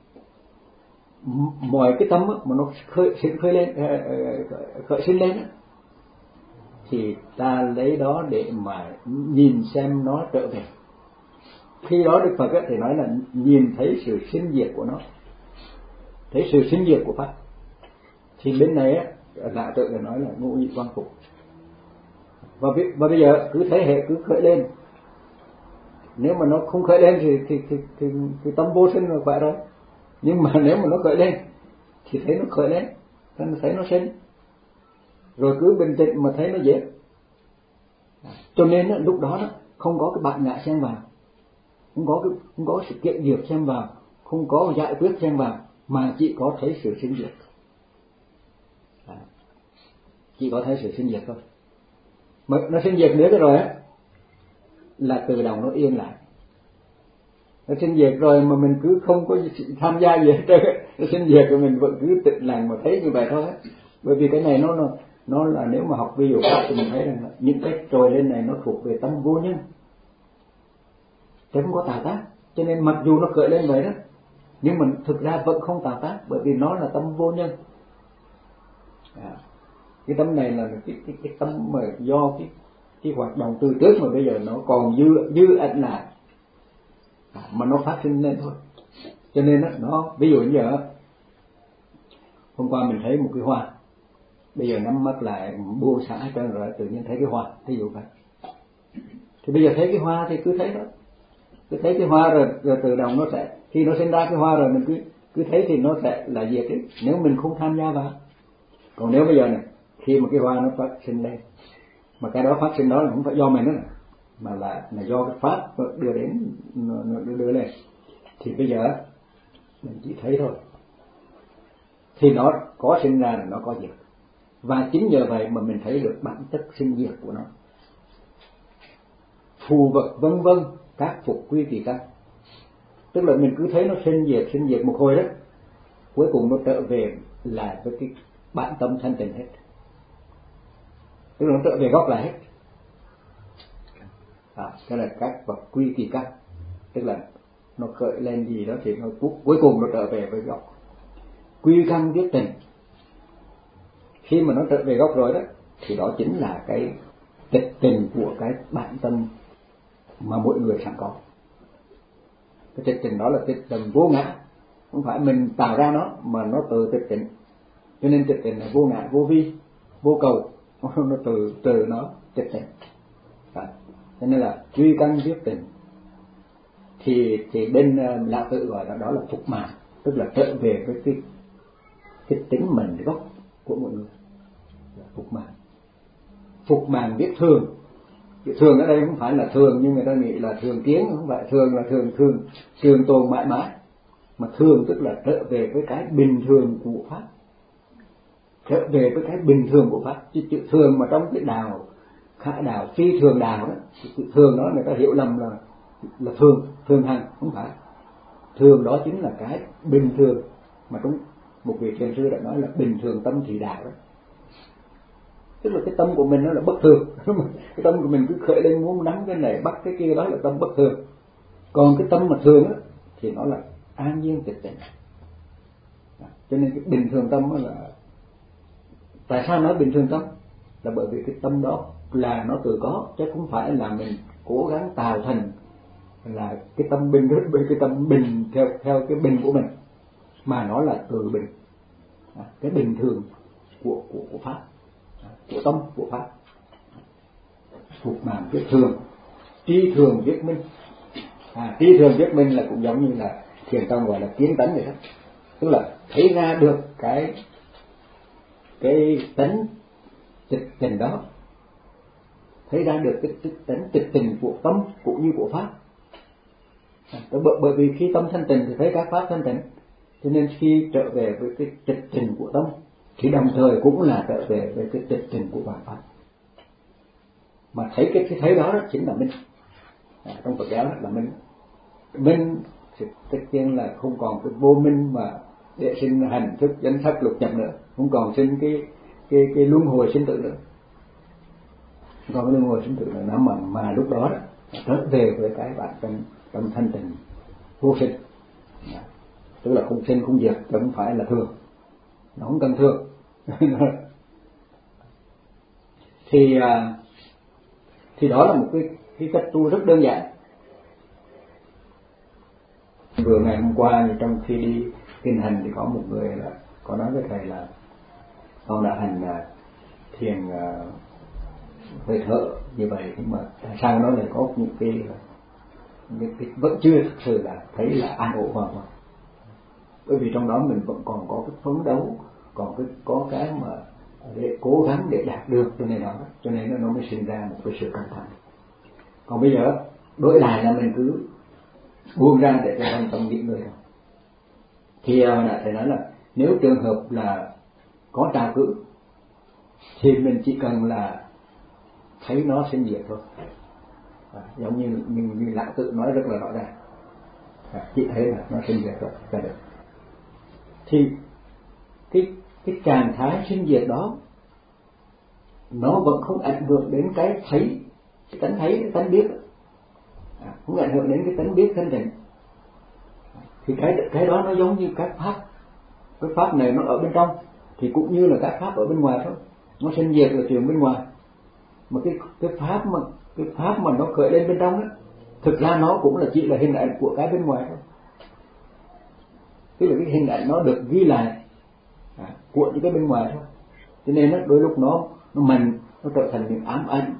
mọi cái tâm mà nó khởi sinh lên thì ta lấy đó để mà nhìn xem nó trở về. Khi đó Đức Phật thì nói là nhìn thấy sự sinh diệt của nó, thấy sự sinh diệt của Pháp. Thì bên này Đại Tự là nói là ngũ nhị quang phục. Và bây giờ cứ thấy hệ cứ khởi lên. Nếu mà nó không khởi lên thì tâm vô sinh là khỏe rồi. Nhưng mà nếu mà nó khởi lên thì thấy nó khởi lên, thấy nó sinh, rồi cứ bình tĩnh mà thấy nó diệt. Cho nên lúc đó không có cái bạn ngã xen vào, không có sự kiện diệt xen vào, không có giải quyết xen vào, mà chỉ có thấy sự sinh diệt. Chỉ có thấy sự sinh diệt thôi. Mà nó sinh diệt nữa rồi là tự động nó yên lại. Nó sinh diệt rồi mà mình cứ không có tham gia gì hết trơn, nó sinh diệt rồi mình vẫn cứ tĩnh lặng mà thấy như vậy thôi. Bởi vì cái này nó là, nếu mà học ví dụ khác thì mình thấy rằng những cái trồi lên này nó thuộc về tâm vô nhân, chứ không có tạo tác. Cho nên mặc dù nó khởi lên vậy đó, nhưng mà thực ra vẫn không tạo tác, bởi vì nó là tâm vô nhân. Cái tâm này là cái tâm mà do cái hoạt động từ trước mà bây giờ nó còn dư ẩn lại, mà nó phát sinh lên thôi. Cho nên nó ví dụ như giờ hôm qua mình thấy một cái hoa, bây giờ nhắm mắt lại buông xả hết trơn rồi tự nhiên thấy cái hoa, ví dụ vậy. Thì bây giờ thấy cái hoa thì cứ thấy đó, cứ thấy cái hoa rồi tự động nó sẽ, khi nó sinh ra cái hoa rồi mình cứ thấy thì nó sẽ là diệt đấy, nếu mình không tham gia vào. Còn nếu bây giờ này, khi mà cái hoa nó phát sinh lên, mà cái đó phát sinh đó là không phải do mình nữa, mà là do cái pháp đưa đến, nó đưa lên, thì bây giờ mình chỉ thấy thôi, thì nó có sinh ra là nó có diệt. Và chính nhờ vậy mà mình thấy được bản chất sinh diệt của nó. Phù vật vân vân các phục quy kỳ căn, tức là mình cứ thấy nó sinh diệt một hồi đó, cuối cùng nó trở về lại với cái bản tâm thanh tịnh hết, tức là nó trở về gốc lại hết. Đó là các vật quy kỳ căn, tức là nó khởi lên gì đó thì nó cuối cùng nó trở về với gốc. Quy căn viết tình, khi mà nó trở về gốc rồi đó thì đó chính là cái tịch tình của cái bản tâm mà mỗi người sẵn có. Cái tịch tình đó là tịch tình vô ngã, không phải mình tạo ra nó mà nó tự tịch tình. Cho nên tịch tình là vô ngã, vô vi, vô cầu, nó từ nó tịch tình. Cho nên là quy căn viết tình thì bên Lão Tự gọi đó là phục mạng, tức là trở về với cái tính mình gốc của mọi người. Phục mạng. Phục mạng viết thường. Thường ở đây không phải là thường nhưng người ta nghĩ là thường kiến, không phải. Thường là thường tồn mãi mãi, mà thường tức là trở về với cái bình thường của pháp, trở về với cái bình thường của pháp. Chứ chữ thường mà trong cái đạo khả đạo, phi thường đạo đó, chữ thường đó người ta hiểu lầm là thường hằng, không phải. Thường đó chính là cái bình thường mà đúng một vị thiền sư đã nói là bình thường tâm thì đạo đó. Tức là cái tâm của mình nó là bất thường. Cái tâm của mình cứ khởi lên muốn nắm cái này bắt cái kia, đó là tâm bất thường. Còn cái tâm mà thường á thì nó là an nhiên tịch tịnh. Cho nên cái bình thường tâm là, tại sao nói bình thường tâm? Là bởi vì cái tâm đó là nó tự có, chứ không phải là mình cố gắng tạo thành là cái tâm bình, với cái tâm bình theo cái bình của mình, mà nó là từ bình, cái bình thường của pháp, của tâm của pháp. Phục mạng viết thường, tri thường viết minh. Tri thường viết minh là cũng giống như là thiền tông gọi là kiến tánh vậy đó, tức là thấy ra được cái tánh tịch tình đó, thấy ra được cái tánh tịch tình của tâm cũng như của pháp. Bởi vì khi tâm thanh tịnh thì thấy các pháp thanh tịnh, cho nên khi trở về với cái tịch tình của tâm thì đồng thời cũng là trở về với cái tịch tình của vạn pháp. Mà thấy cái thấy đó chính là minh. Trong Phật giáo là minh thì tất nhiên là không còn cái vô minh mà để sinh hành thức danh sắc lục nhập nữa, không còn sinh cái luân hồi sinh tử nữa, không còn cái luân hồi sinh tử nữa. Mà lúc đó trở về với cái bản tâm thanh tịnh vô sinh, tức là không sinh không diệt, không phải là thường, nó không cần thường. Thì đó là một cái cách tu rất đơn giản. Vừa ngày hôm qua thì trong khi đi kinh hành thì có một người là có nói với thầy là con đã hành thiền hơi thở như vậy, nhưng mà tại sao nó lại có những cái vẫn chưa thực sự là thấy là an ổn hoàn toàn, bởi vì trong đó mình vẫn còn có cái phấn đấu, còn có cái mà để cố gắng để đạt được cho nên nó mới sinh ra một cái sự căng thẳng. Còn bây giờ đổi lại là mình cứ buông ra để cho tâm nghỉ ngơi thôi. Thì hồi nãy thầy nói là nếu trường hợp là có trào cự thì mình chỉ cần là thấy nó sinh diệt thôi, giống như Lão Tự nói rất là rõ ràng, chỉ thấy là nó sinh diệt rồi là được. Thì cái trạng thái sinh diệt đó nó vẫn không ảnh hưởng đến cái thấy, cái tánh biết, không ảnh hưởng đến cái tánh biết thanh tịnh. Thì cái đó nó giống như các pháp, cái pháp này nó ở bên trong thì cũng như là các pháp ở bên ngoài thôi, nó sinh diệt là chuyện bên ngoài, mà cái pháp mà nó khởi lên bên trong đó, thực ra nó cũng là chỉ là hình ảnh của cái bên ngoài thôi, tức là cái hình ảnh nó được ghi lại của những cái bên ngoài thôi, cho nên đôi lúc nó trở thành những ám ảnh,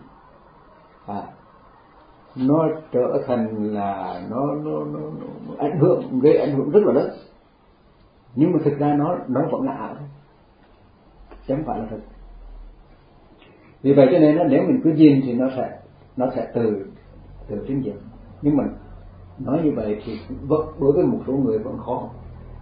nó trở thành là nó gây ảnh hưởng rất là lớn, nhưng mà thực ra nó vẫn là ảo thôi, chứ không phải là thật. Vì vậy cho nên nếu mình cứ nhìn thì nó sẽ từ sinh diệt. Nhưng mà nói như vậy thì đối với một số người vẫn khó,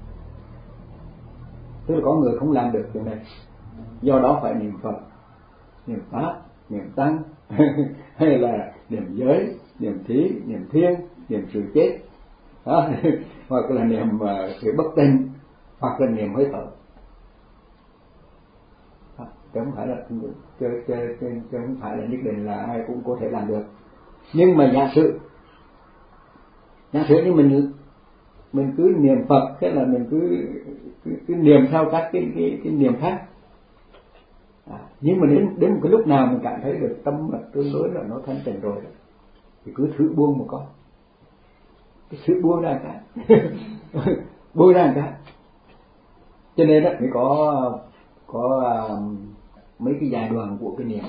tức là có người không làm được chuyện này, do đó phải niệm Phật, niệm Pháp, niệm Tăng hay là niệm giới, niệm thí, niệm thiên, niệm sự chết, hoặc là niệm sự bất tinh, hoặc là niệm hơi thở, chứ không phải là không phải là nhất định là ai cũng có thể làm được. Nhưng mà giả sử như mình cứ niệm Phật, thế là mình cứ niệm theo các cái niệm khác, nhưng mà đến một cái lúc nào mình cảm thấy được tâm là tương đối là nó thanh tịnh rồi thì cứ thử buông một con, cái thử buông ra cái buông ra cái. Cho nên đó mới có mấy cái giai đoạn của cái niệm,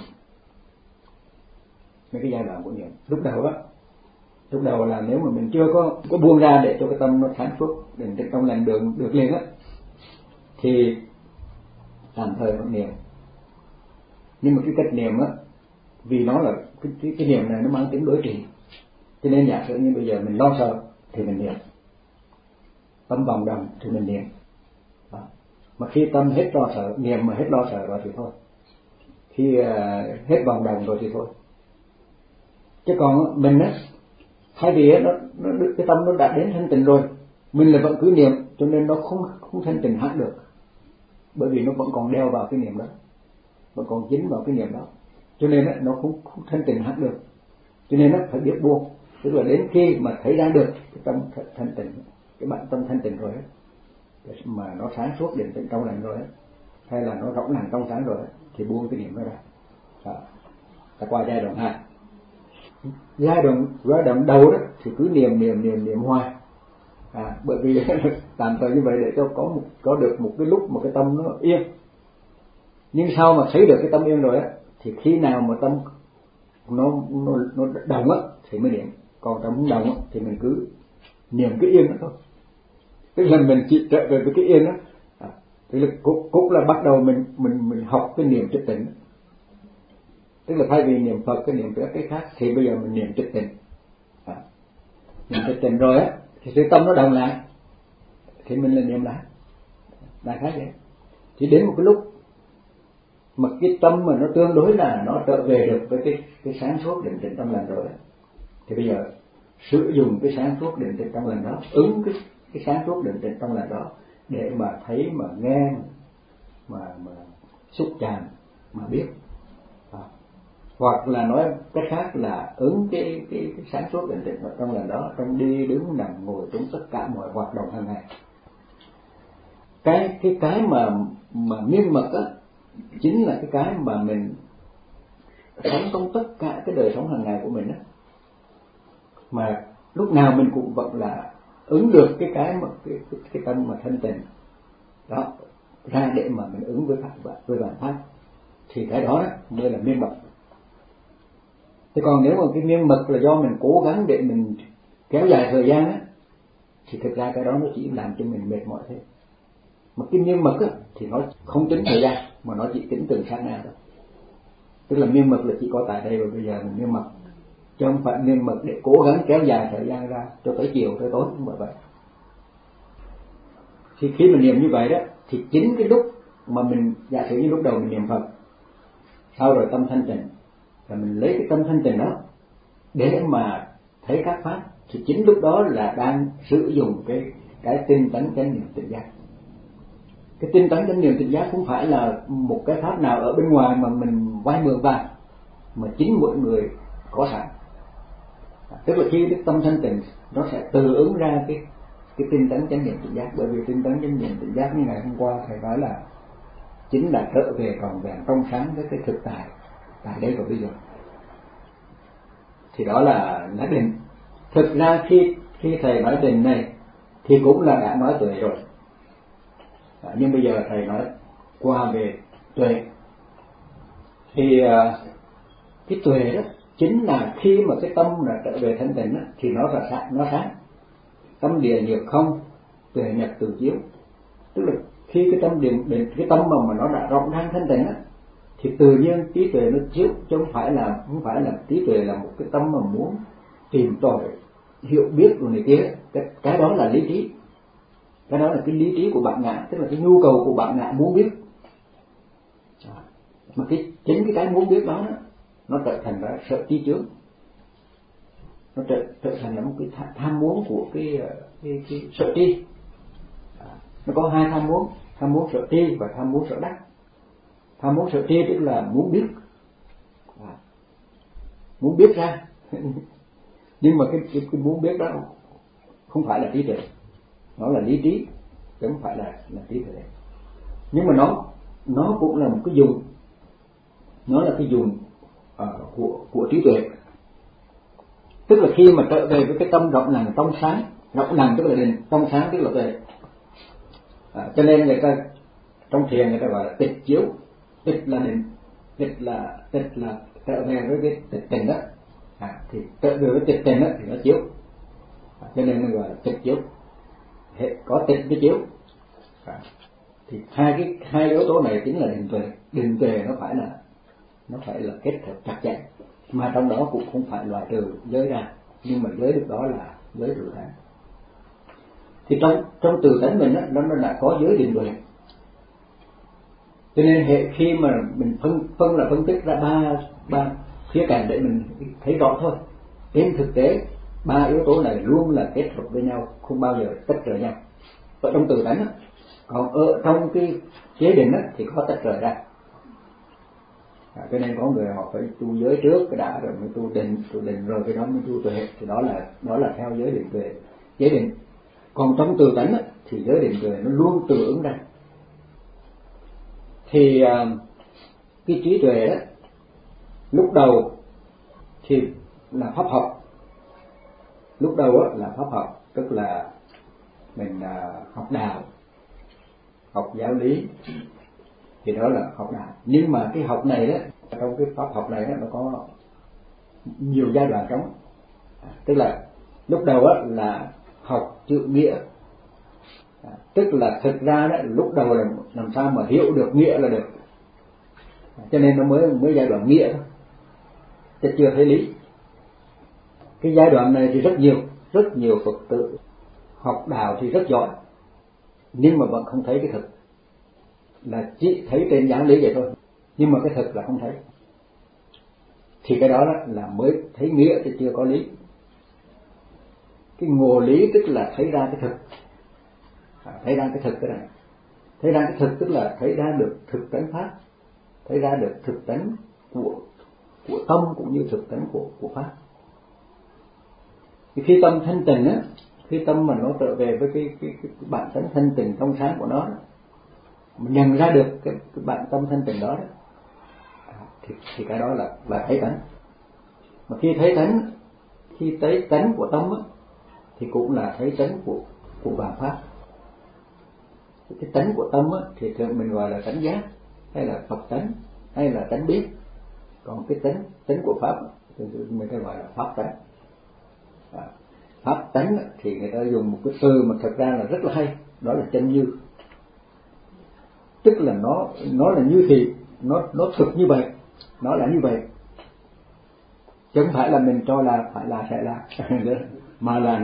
lúc đầu là nếu mà mình chưa có buông ra để cho cái tâm nó sáng suốt định tĩnh trong lành được liền á, thì tạm thời vẫn niệm. Nhưng mà cái cách niệm á, vì nó là cái niệm này nó mang tính đối trị, cho nên giả sử như bây giờ mình lo sợ thì mình niệm, tâm vòng đồng thì mình niệm. Mà khi tâm hết lo sợ, niệm mà hết lo sợ rồi thì thôi, khi hết vòng đồng rồi thì thôi. Chứ còn mình á, thay vì cái tâm nó đã đến thanh tịnh rồi, mình là vẫn cứ niệm, cho nên nó không thanh tịnh hẳn được, bởi vì nó vẫn còn đeo vào cái niệm đó, vẫn còn dính vào cái niệm đó, cho nên nó không thanh tịnh hẳn được. Cho nên nó phải biết buông, tức là đến khi mà thấy ra được cái tâm thanh tịnh, cái bản tâm thanh tịnh rồi ấy, mà nó sáng suốt định tĩnh trong lành rồi ấy, hay là nó rỗng lành trong sáng rồi ấy, thì buông cái niệm đó ra. Ta qua giai đoạn 2. Giai đoạn đầu đó thì cứ niệm hoài, bởi vì tạm thời như vậy để cho có được một cái lúc mà cái tâm nó yên. Nhưng sau mà thấy được cái tâm yên rồi á, thì khi nào mà tâm nó động á thì mới niệm, còn tâm không động á thì mình cứ niệm cái yên đó thôi. Tức là mình chỉ trở về với cái yên đó, tức là cũng là bắt đầu mình học cái niệm trịch tịnh. Tức là thay vì niệm Phật cái niệm cái khác thì bây giờ mình niệm trịch tịnh. Niệm trịch tịnh rồi á thì cái tâm nó động lại thì mình là niệm lại, đại khái vậy. Thì đến một cái lúc mà cái tâm mà nó tương đối là nó trở về được với cái sáng suốt định tĩnh trong lành rồi á, thì bây giờ sử dụng cái sáng suốt định tĩnh trong lành đó, ứng cái sáng suốt định tĩnh trong lành đó để mà thấy, mà nghe, mà xúc chạm, mà biết. Hoặc là nói cách khác là ứng cái sáng suốt định tĩnh trong lần đó, trong đi đứng nằm ngồi, trong tất cả mọi hoạt động hàng ngày. Cái mà miên mật á chính là cái mà mình sống trong tất cả cái đời sống hàng ngày của mình á, mà lúc nào mình cũng vẫn là ứng được cái tâm mà thanh tịnh đó ra để mà mình ứng với bản pháp, thì cái đó mới là miên mật. Thế còn nếu mà cái miên mật là do mình cố gắng để mình kéo dài thời gian á, thì thực ra cái đó nó chỉ làm cho mình mệt mỏi thôi. Mà cái miên mật á thì nó không tính thời gian, mà nó chỉ tính từng sát na thôi. Tức là miên mật là chỉ có tại đây và bây giờ mình miên mật, chứ không phải miên mật để cố gắng kéo dài thời gian ra cho tới chiều tới tối, không phải vậy. Thì khi mình niệm như vậy đó, thì chính cái lúc mà mình giả sử như lúc đầu mình niệm Phật, sau rồi tâm thanh tịnh, và mình lấy cái tâm thanh tịnh đó để mà thấy các pháp, thì chính lúc đó là đang sử dụng cái tinh tấn chánh niệm tỉnh giác. Cái tinh tấn chánh niệm tỉnh giác không phải là một cái pháp nào ở bên ngoài mà mình vay mượn vào, mà chính mỗi người có sẵn. Tức là khi cái tâm thanh tịnh nó sẽ tự ứng ra cái tinh tấn chánh niệm tỉnh giác. Bởi vì tinh tấn chánh niệm tỉnh giác như ngày hôm qua thầy nói là chính là trở về trọn vẹn trong sáng với cái thực tại đây và bây giờ. Thì đó là định. Thực ra khi thầy nói định này thì cũng là đã nói tuệ rồi. Nhưng bây giờ thầy nói qua về tuệ. Thì cái tuệ đó chính là khi mà cái tâm là trở về thanh tịnh đó, thì nó sáng. Tâm địa nhiệt không, tuệ nhật từ chiếu. Tức là khi cái tâm cái tâm mà nó đã rộng rãi thanh tịnh á, thì tự nhiên trí tuệ nó chiếu, chứ không phải là trí tuệ là một cái tâm mà muốn tìm tòi hiểu biết rồi này kia. Cái đó là lý trí, cái đó là cái lý trí của bản ngã, tức là cái nhu cầu của bản ngã muốn biết. Mà chính cái muốn biết đó nó trở thành ra sợ chi chướng, nó trở thành là một cái tham muốn của cái sợ tri. Nó có hai tham muốn sợ tri và tham muốn sợ đắc. Tham muốn sợ tri tức là muốn biết ra nhưng mà cái muốn biết đó không phải là trí tuệ, nó là lý trí chứ không phải là trí tuệ. Nhưng mà nó cũng là một cái dùng, nó là cái dùng của trí tuệ. Tức là khi mà trở về với cái tâm rộng lặng trong sáng, rộng lặng tức là định, trong sáng tức là tuệ. Cho nên người ta trong thiền người ta gọi là tịch chiếu. Tịch là định, tịch là trở về với cái tịch tình đó. Thì trở về với tịch tình đó thì nó chiếu. Cho nên nó gọi là tịch chiếu. Có tịch với chiếu. Thì hai yếu tố này chính là định tuệ. Định tuệ nó phải là kết hợp chặt chẽ, mà trong đó cũng không phải loại trừ giới ra, nhưng mà giới lúc đó là giới tự tánh. Thì trong tự tánh mình nó đã có giới định tuệ. Cho nên khi mà mình phân tích ra ba khía cạnh để mình thấy rõ thôi. Trên thực tế ba yếu tố này luôn là kết hợp với nhau, không bao giờ tách rời nhau ở trong tự tánh. Còn ở trong cái chế định thì có tách rời ra. Cho nên có người họ phải tu giới trước cái đã rồi mới tu định rồi cái đó mới tu tuệ. Thì đó là theo giới định tuệ, chế định. Còn trong tự tánh thì giới định tuệ nó luôn tự ứng ra. Thì cái trí tuệ đó lúc đầu thì là pháp học. Lúc đầu là pháp học, tức là mình học đạo, học giáo lý, thì đó là học đạo. Nhưng mà cái học này đó, trong cái pháp học này đó, nó có nhiều giai đoạn trống. Tức là lúc đầu là học chữ nghĩa. Tức là thực ra đó, lúc đầu là làm sao mà hiểu được nghĩa là được. Cho nên nó mới giai đoạn nghĩa thôi, chứ chưa thấy lý. Cái giai đoạn này thì rất nhiều Phật tử học đạo thì rất giỏi, nhưng mà vẫn không thấy cái thực, là chỉ thấy trên giáo lý vậy thôi, nhưng mà cái thực là không thấy. Thì cái đó là mới thấy nghĩa chứ chưa có lý. Cái ngộ lý tức là thấy ra cái thực. Thấy ra cái thực cái này, thấy ra cái thực tức là thấy ra được thực tánh pháp, thấy ra được thực tánh của tâm cũng như thực tánh của pháp. Thì khi tâm thanh tịnh á, khi tâm mà nó trở về với cái bản tánh thanh tịnh trong sáng của nó, mình nhận ra được cái bản tâm thanh tịnh đó, thì cái đó là thấy tánh. Mà khi thấy tánh, khi thấy tánh của tâm á, thì cũng là thấy tánh của bản pháp. Cái tánh của tâm á, thì thường mình gọi là tánh giác, hay là Phật tánh, hay là tánh biết. Còn cái tánh của pháp thì mình ta gọi là pháp tánh. Pháp tánh thì người ta dùng một cái từ mà thật ra là rất là hay, đó là chân như. Tức là nó là như thì nó thực như vậy, nó là như vậy, chứ không phải là mình cho là phải là sẽ là mà là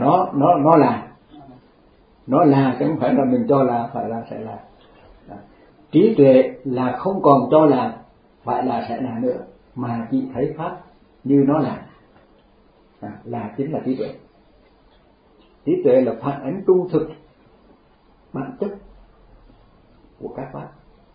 nó là chứ không phải là mình cho là phải là sẽ là. Trí tuệ là không còn cho là phải là sẽ là nữa, mà chỉ thấy pháp như nó là chính là trí tuệ. Trí tuệ là phản ánh trung thực bản chất của các pháp.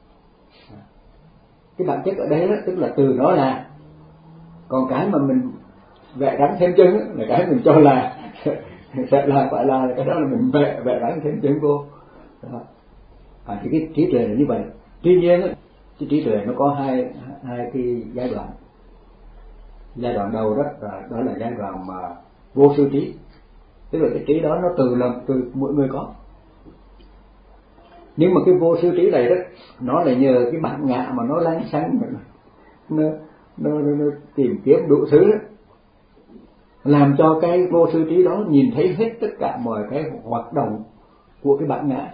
Cái bản chất ở đây đó, tức là từ nó là, còn cái mà mình vẽ rắn thêm chân đó, là cái mình cho là sẽ là phải là cái đó là mình vẽ rắn thêm chân vô. Thì cái trí tuệ là như vậy. Tuy nhiên cái trí tuệ nó có hai cái giai đoạn. Giai đoạn đầu đó là giai đoạn mà vô sư trí, tức là cái trí đó nó từ mỗi người có. Nhưng mà cái vô sư trí này đó, nó là nhờ cái bản ngã mà nó láng xánh, nó tìm kiếm đủ thứ đó, làm cho cái vô sư trí đó nhìn thấy hết tất cả mọi cái hoạt động của cái bản ngã.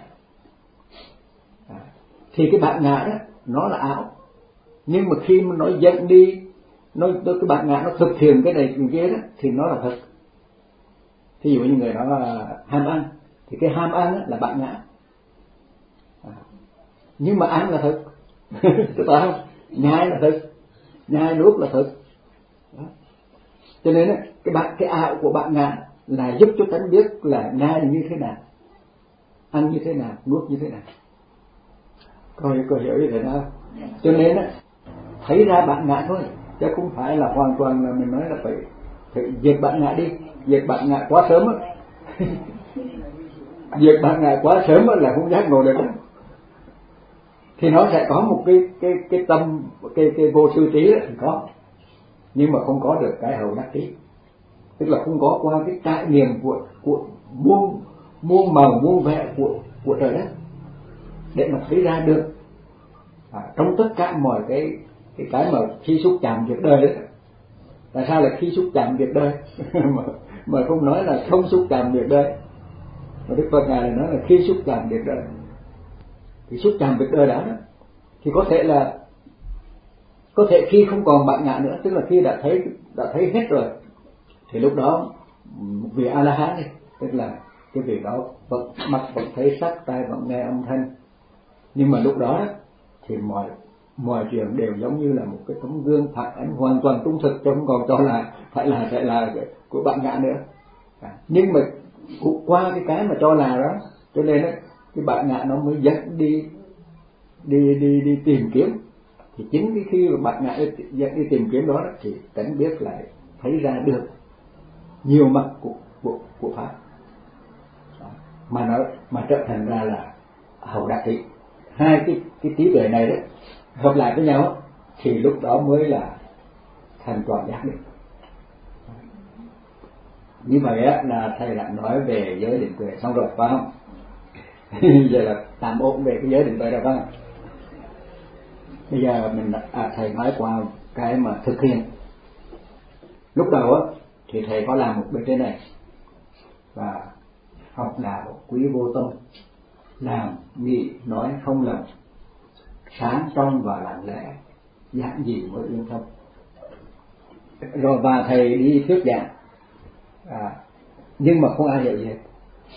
Thì cái bản ngã đó nó là ảo, nhưng mà khi mà nó dẫn đi, cái bản ngã nó thực hiện cái này cái kia đó, thì nó là thật. Thí dụ như người đó ham ăn, thì cái ham ăn là bản ngã, nhưng mà ăn là thật. Tức là không, nhai là thật, nhai nuốt là thật. Cho nên cái ảo của bản ngã là giúp cho tánh biết là nhai như thế nào, ăn như thế nào, nuốt như thế nào. Có hiểu như thế nào? Cho nên thấy ra bản ngã thôi, chứ không phải là hoàn toàn là mình nói là phải diệt bản ngã đi. Diệt bản ngã quá sớm á diệt bản ngã quá sớm là không giác ngộ được đó. Thì nó sẽ có một cái tâm, cái vô sư trí đó thì có, nhưng mà không có được cái hậu đắc trí, tức là không có qua cái trải nghiệm của muôn màu muôn vẻ của trời đất để mà thấy ra được trong tất cả mọi cái mà khi xúc chạm việc đời đó. Tại sao là khi xúc chạm việc đời mà không nói là không xúc chạm việc đời, mà Đức Phật ngài nói là khi xúc chạm việc đời. Thì xúc chạm việc đời đó thì có thể khi không còn bản ngã nữa, tức là khi đã thấy hết rồi, thì lúc đó một vị A La Hán này, tức là cái việc đó mắt vẫn thấy sắc, tai vẫn nghe âm thanh, nhưng mà lúc đó thì mọi chuyện đều giống như là một cái tấm gương phản ánh hoàn toàn trung thực, chứ không còn cho là phải là sẽ là của bản ngã nữa. Nhưng mà qua cái mà cho là đó, cho nên cái bản ngã nó mới dẫn đi tìm kiếm. Thì chính cái khi mà bản ngã dẫn đi tìm kiếm đó thì tánh biết lại thấy ra được nhiều mặt của pháp, mà trở thành ra là hậu đắc trí. Hai cái trí tuệ này đó hợp lại với nhau thì lúc đó mới là thành toàn giác được. Như vậy là thầy đã nói về giới định tuệ xong rồi, phải không? Giờ là tạm ổn về cái giới định tuệ rồi, phải không? Bây giờ mình thầy nói qua cái mà thực hiện. Lúc đầu thì thầy có làm một bên trên này và học đạo quý vô tâm, làm nghĩ nói không lầm, sáng trong và lặng lẽ, giản dị mới yên tâm. Rồi và thầy đi thuyết giảng, nhưng mà không ai hiểu gì hết.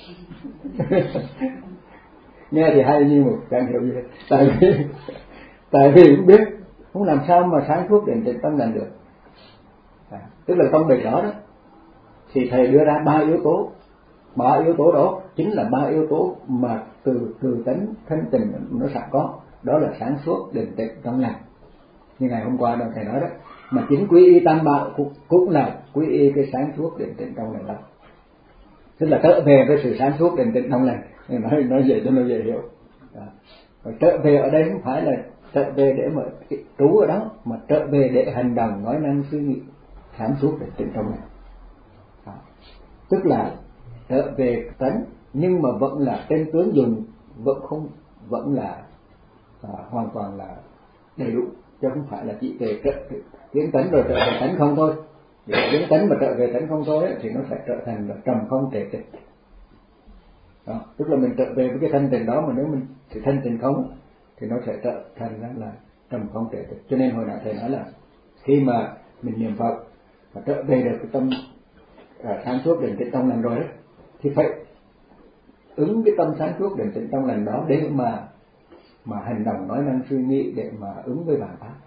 Nghe thì hay nhưng mà chẳng hiểu gì hết. Tại vì cũng biết không làm sao mà sáng suốt đến tận tâm lành được. Tức là trong đời đó thì thầy đưa ra ba yếu tố đó chính là ba yếu tố mà từ tánh thanh tịnh nó sẵn có, đó là sáng suốt định tĩnh trong lành. Như ngày hôm qua thầy nói đó, mà chính quy y tam bảo cũng là quy y cái sáng suốt định tĩnh trong lành đó, tức là trở về với sự sáng suốt định tĩnh trong lành. Nói vậy cho nó dễ hiểu. Và trở về ở đây không phải là trở về để mà trú ở đó, mà trở về để hành động, nói năng, suy nghĩ sáng suốt định tĩnh trong lành. Tức là trở về tánh nhưng mà vẫn là trên tướng dùng, vẫn là hoàn toàn là đầy đủ, chứ không phải là chỉ về kiến tánh rồi trở về tánh không thôi. Để kiến tánh mà trở về tánh không thôi ấy, thì nó sẽ trở thành là trầm không trệ tịch. Đó, tức là mình trở về với cái thanh tịnh đó, mà nếu mình thì thanh tịnh không thì nó sẽ trở thành ra là trầm không trệ tịch. Cho nên hồi nãy thầy nói là khi mà mình niệm Phật và trở về được cái tâm sáng suốt định tĩnh trong lành rồi đó, thì phải ứng cái tâm sáng suốt định tĩnh trong lành đó để mà hành động, nói năng, suy nghĩ để mà ứng với bản pháp.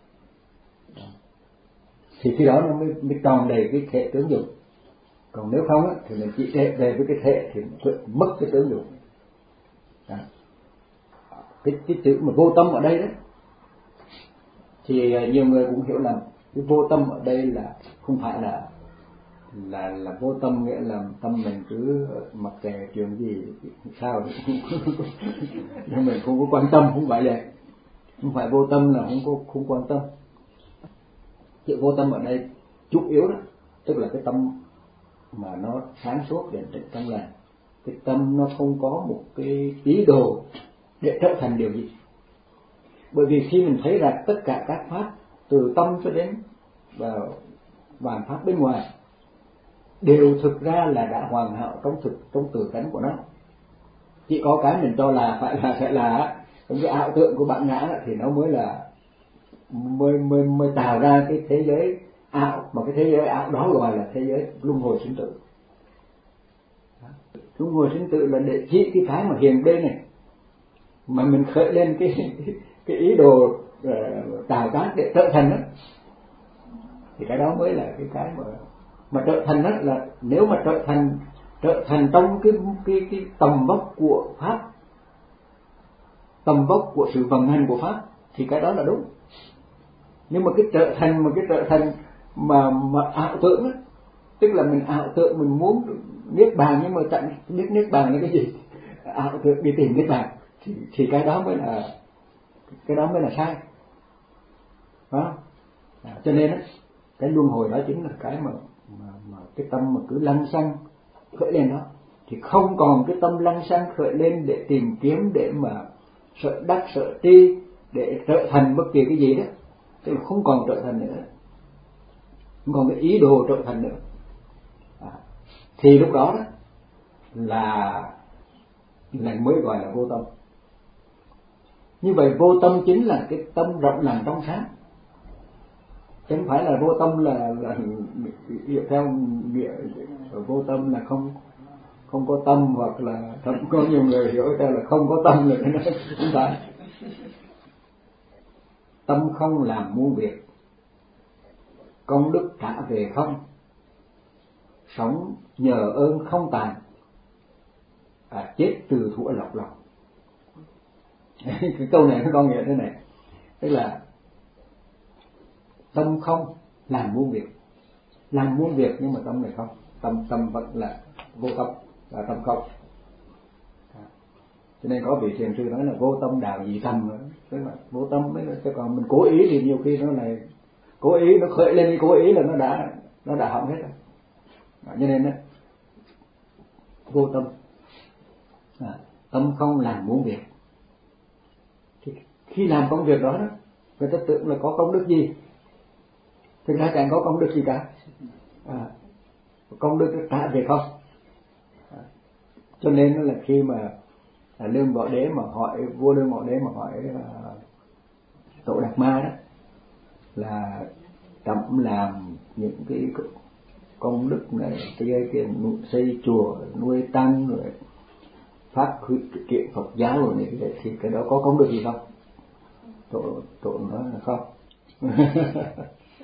Thì khi đó nó mới tròn đầy cái thể tướng dụng. Còn nếu không á, thì mình chỉ về với cái thể thì mất cái tướng dụng. Cái chữ mà vô tâm ở đây đó thì nhiều người cũng hiểu lầm. Cái vô tâm ở đây là không phải là vô tâm, nghĩa là tâm mình cứ mặc kệ chuyện gì sao nhưng mình không có quan tâm, không phải vậy. Không phải vô tâm là không quan tâm. Chữ vô tâm ở đây chủ yếu đó, tức là cái tâm mà nó sáng suốt định tĩnh trong lành. Cái tâm nó không có một cái ý đồ để trở thành điều gì. Bởi vì khi mình thấy rằng tất cả các pháp từ tâm cho đến vạn pháp bên ngoài đều thực ra là đã hoàn hảo trong tự tánh của nó. Chỉ có cái mình cho là phải là trong cái ảo tượng của bản ngã thì nó mới tạo ra cái thế giới ảo, mà cái thế giới ảo đó gọi là thế giới luân hồi sinh tử. Luân hồi sinh tử là để chỉ cái mà hiện bên này mà mình khởi lên cái ý đồ tạo tác để trở thành đó, thì cái đó mới là cái mà trở thành đó là nếu mà trở thành trong cái tầm vóc của pháp, tầm vóc của sự vận hành của pháp thì cái đó là đúng. Nhưng mà cái trở thành mà ảo tưởng đó, tức là mình ảo tưởng mình muốn niết bàn nhưng mà chẳng biết niết bàn là cái gì, ảo tưởng đi tìm niết bàn thì cái đó mới là sai. Đó. Cho nên đó, cái luân hồi đó chính là cái mà cái tâm mà cứ lăng xăng khởi lên đó, thì không còn cái tâm lăng xăng khởi lên để tìm kiếm, để mà sợ đắc sợ tri, để trở thành bất kỳ cái gì đó, tức là không còn trở thành nữa, không còn cái ý đồ trở thành nữa. Thì lúc đó đó là mới gọi là vô tâm. Như vậy vô tâm chính là cái tâm rộng lặng trong sáng, chứ không phải là vô tâm là theo nghĩa vô tâm là không có tâm, hoặc là thậm có nhiều người hiểu theo là không có tâm là cái đó không phải. Tâm không làm muôn việc, công đức trả về không, sống nhờ ơn không tàn, chết từ thủa lọc lòng. Cái câu này nó có nghĩa thế này, tức là tâm không làm muôn việc nhưng mà tâm này không, tâm vẫn là vô tâm, là tâm không. Cho nên có vị thiền sư nói là vô tâm đào dị tâm nữa, tức là vô tâm mới, chứ còn mình cố ý thì nhiều khi nó này cố ý nó khởi lên, cố ý là nó đã hỏng hết rồi. Cho nên đó, vô tâm, tâm không làm muôn việc. Thì khi làm công việc đó người ta tưởng là có công đức gì, thực ra chẳng có công đức gì cả, công đức trả về không. Cho nên là khi mà Lương Võ Đế mà hỏi, vua Lương Võ Đế mà hỏi Tổ Đạt Ma đó là trẫm làm những cái công đức này, cái xây chùa, nuôi tăng, rồi phát kiện Phật giáo rồi này, thì cái đó có công đức gì không? Tổ nói là không.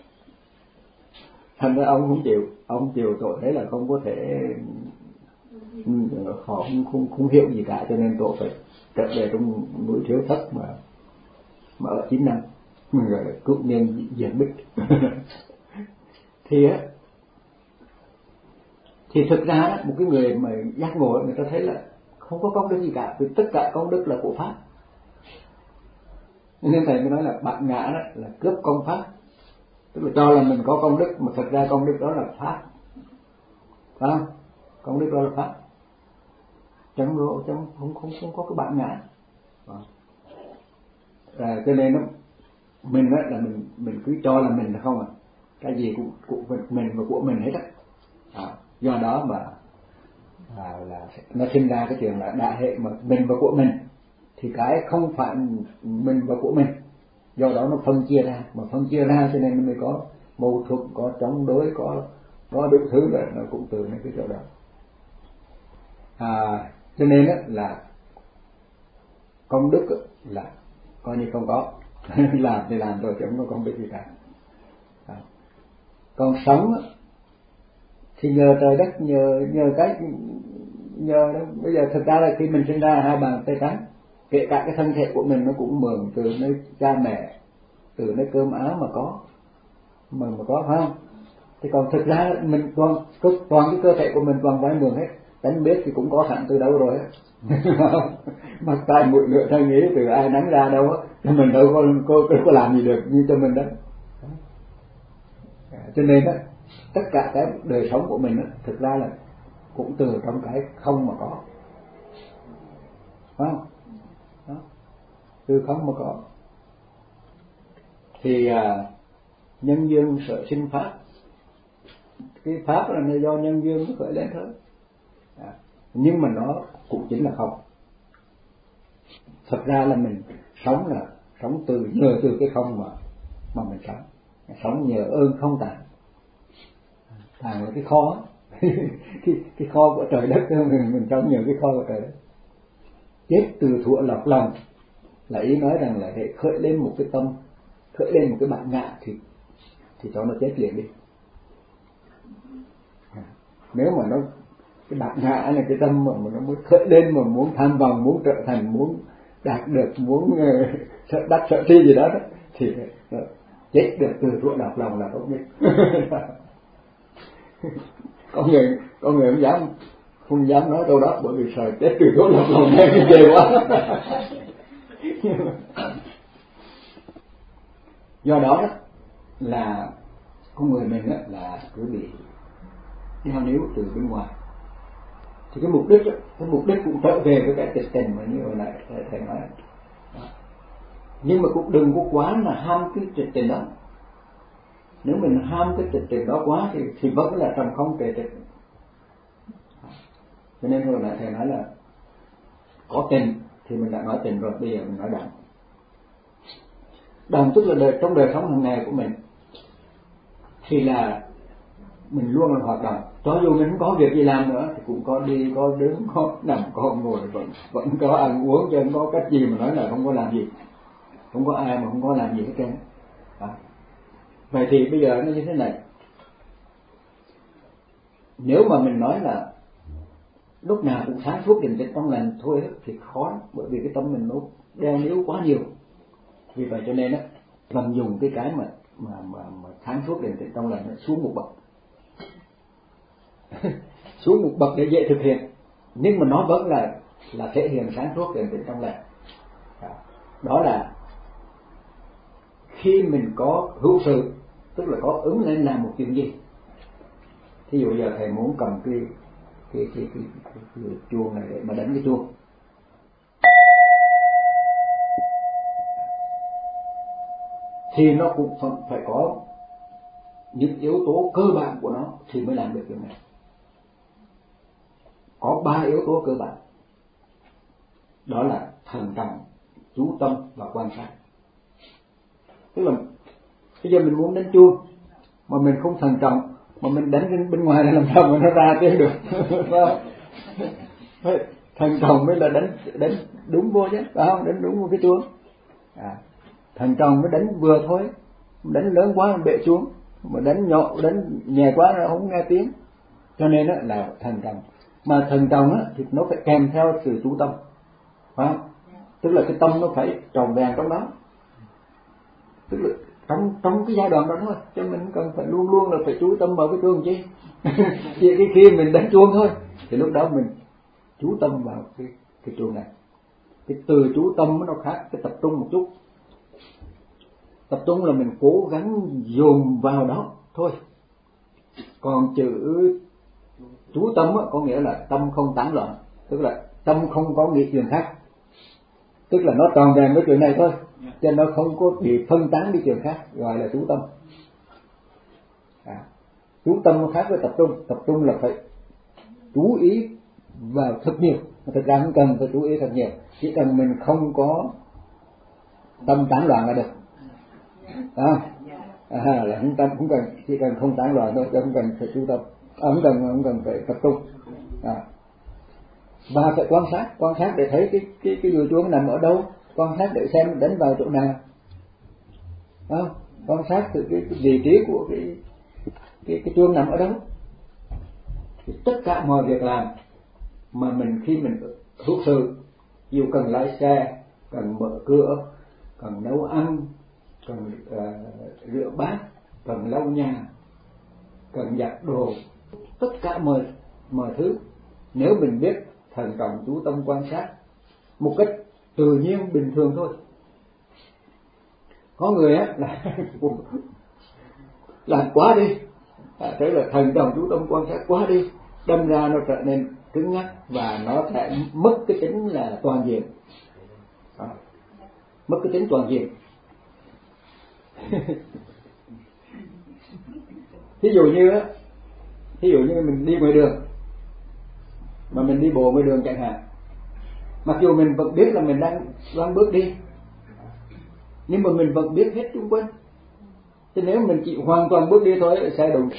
Thành ra ông không chịu, ông chịu Tổ thấy là không có thể họ không hiểu gì cả, cho nên tổ phải trở về trong núi Thiếu Thất mà ở 9 năm, mình gọi là cựu nhân diện bích. Thì thực ra một cái người mà giác ngộ người ta thấy là không có công đức gì cả, vì tất cả công đức là của pháp. Nên thầy mới nói là bạn ngã đó là cướp công pháp, tức là cho là mình có công đức mà thật ra công đức đó là pháp, phải không? Công đức đó là pháp, chẳng không có cái bạn ngã. Cho nên đó, mình đó là mình cứ cho là mình là không cái gì cũng của mình và của mình hết á. Do đó mà là nó sinh ra cái chuyện là đại hệ mà mình và của mình, thì cái không phải mình và của mình, do đó nó phân chia ra, mà phân chia ra cho nên nó mới có mâu thuẫn, có chống đối, có đủ thứ, là nó cũng từ cái chỗ đó. Cho nên là công đức là coi như không có. Làm thì làm rồi chứ không có công đức gì cả. Còn sống thì nhờ trời đất, nhờ đó. Bây giờ thực ra là khi mình sinh ra 2 bàn tay trắng, kể cả cái thân thể của mình nó cũng mượn từ nơi cha mẹ, từ nơi cơm áo mà có phải không? Thì còn thực ra mình toàn cái cơ thể của mình toàn vay mượn hết, đánh biết thì cũng có sẵn từ đâu rồi á. Mặt tai mũi lưỡi thân ý từ ai nắng ra đâu á, mình đâu có làm gì được như cho mình đó. Cho nên đó, tất cả cái đời sống của mình đó, thực ra là cũng từ trong cái không mà có, phải không? Đó. Từ không mà có. Thì nhân duyên sở sinh pháp, cái pháp là do nhân duyên nó khởi lên thôi. Nhưng mà nó cũng chính là không. Thật ra là mình sống là sống nhờ từ cái không mà mình sống nhờ ơn không tàn. Tàn là cái kho cái kho của trời đất, mình sống nhờ cái kho của trời đất. Chết từ thuở lọt lòng là ý nói rằng là để khởi lên một cái tâm, khởi lên một cái bản ngã thì cho nó chết liền đi. Nếu mà nó cái bản ngã là cái tâm mà nó muốn khởi lên, mà muốn tham vọng, muốn trở thành, muốn đạt được, muốn sợ đắc sợ thi gì đó thì chết được từ thuở lọt lòng là tốt nhất. Có người không dám nói câu đó, bởi vì sợ chết từ thuở lọt lòng này ghê quá. Do đó là con người mình là cứ bị theo níu từ bên ngoài, thì cái mục đích cũng trở về với cái tịch tình mà như hồi nãy thầy nói. Nhưng mà cũng đừng có quá là ham cái tịch tình đó. Nếu mình ham cái tịch tình đó quá thì vẫn là trầm không tề tịch. Cho nên hồi nãy thầy nói là có tình thì mình đã nói tình rồi, bây giờ mình nói đẳng. Đẳng tức là trong đời sống hàng ngày của mình thì là mình luôn là hoạt động, cho dù mình không có việc gì làm nữa thì cũng có đi, có đứng, có nằm, có ngồi, vẫn có ăn uống, chứ không có cách gì mà nói là không có làm gì, không có ai mà không có làm gì hết trơn. Vậy thì bây giờ nó như thế này, nếu mà mình nói là lúc nào cũng sáng suốt định tĩnh trong lành thôi thì khó, bởi vì cái tâm mình nó đeo níu quá nhiều. Vì vậy cho nên mình dùng cái mà sáng suốt định tĩnh trong lành nó xuống một bậc. Xuống một bậc để dễ thực hiện, nhưng mà nó vẫn là thể hiện sáng suốt định tĩnh trong lành. Đó là khi mình có hữu sự, tức là có ứng lên làm một chuyện gì. Thí dụ giờ thầy muốn cầm cái chuông này để mà đánh cái chuông, thì nó cũng phải có những yếu tố cơ bản của nó thì mới làm được điều này. Có 3 yếu tố cơ bản, đó là thần trọng, chú tâm và quan sát. Tức là bây giờ mình muốn đánh chuông mà mình không thần trọng, mà mình đánh bên ngoài này làm sao mà nó ra tiếng được. Thần trọng mới là đánh đúng vô chứ, phải không? Đánh đúng vô cái chuông. Thần trọng mới đánh vừa thôi, đánh lớn quá bệ chuông, mà đánh nhỏ, đánh nhẹ quá nó không nghe tiếng. Cho nên là thần trọng. Mà thần trọng á thì nó phải kèm theo sự chú tâm, phải không? Tức là cái tâm nó phải tròn vẹn trong đó, tức là trong cái giai đoạn đó thôi, cho mình cần phải luôn luôn là phải chú tâm vào cái chuông chứ. Chỉ cái khi mình đánh chuông thôi thì lúc đó mình chú tâm vào cái chuông này. Cái từ chú tâm nó khác cái tập trung một chút. Tập trung là mình cố gắng dồn vào đó thôi. Còn chữ chú tâm có nghĩa là tâm không tán loạn, tức là tâm không có nghĩ chuyện khác, tức là nó tròn vẹn với chuyện này thôi, cho nó không có bị phân tán đi chuyện khác, gọi là chú tâm. Chú tâm nó khác với tập trung. Tập trung là phải chú ý vào thật nhiều, thực ra không cần phải chú ý thật nhiều, chỉ cần mình không có tâm tán loạn là được. Là không cần, chỉ cần không tán loạn thôi, không cần phải chú tâm, không cần phải tập trung. Và phải quan sát để thấy cái dùi chuông nằm ở đâu, quan sát để xem đánh vào chỗ nào. Quan sát từ cái vị trí của cái chuông nằm ở đâu. Thì tất cả mọi việc làm mà khi mình hữu sự, dù cần lái xe, cần mở cửa, cần nấu ăn, cần rửa bát, cần lau nhà, cần giặt đồ, tất cả mọi thứ, nếu mình biết thần trọng chú tâm quan sát một cách tự nhiên bình thường thôi. Có người á là làm quá đi, thế là thần trọng chú tâm quan sát quá đi, đâm ra nó trở nên cứng nhắc và nó sẽ mất cái tính là toàn diện. Mất cái tính toàn diện. Thí dụ như mình đi ngoài đường, mà mình đi bộ ngoài đường chẳng hạn, mặc dù mình vẫn biết là mình đang bước đi, nhưng mà mình vẫn biết hết xung quanh. Chứ nếu mình chỉ hoàn toàn bước đi thôi là sẽ đụng.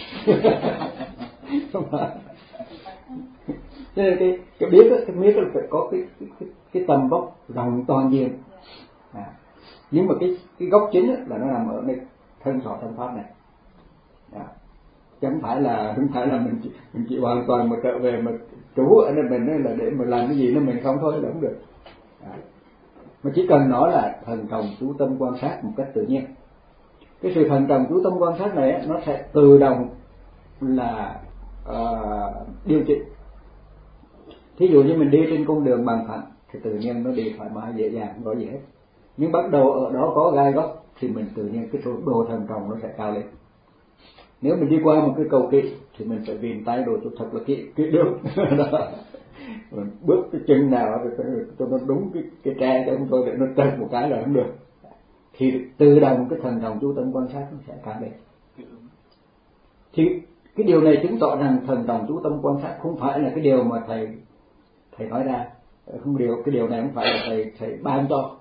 Cho nên cái biết là phải có cái tầm vóc rộng toàn diện. Nhưng mà cái gốc chính là nó nằm ở nơi thân thọ thân pháp này. Chứ không phải là mình chỉ hoàn toàn mà trở về mà trú ở nơi mình là để mà làm cái gì nó mình không thôi là không được. Mà chỉ cần nói là thần trọng chú tâm quan sát một cách tự nhiên. Cái sự thần trọng chú tâm quan sát này nó sẽ tự động là điều chỉnh. Thí dụ như mình đi trên con đường bằng phẳng thì tự nhiên nó đi thoải mái dễ dàng, không có gì hết. Nhưng bắt đầu ở đó có gai góc thì mình tự nhiên cái độ thần trọng nó sẽ cao lên. Nếu mình đi qua một cái cầu kỵ thì mình phải viền tay đồ cho thật là kỹ đường. Mình bước cái chân nào cho nó đúng cái tre, cho không thôi để nó trật một cái là không được. Thì tự động cái thần trọng chú tâm quan sát nó sẽ cao lên. Thì cái điều này chứng tỏ rằng thần trọng chú tâm quan sát không phải là cái điều mà thầy nói ra, cái điều này không phải là thầy ban cho,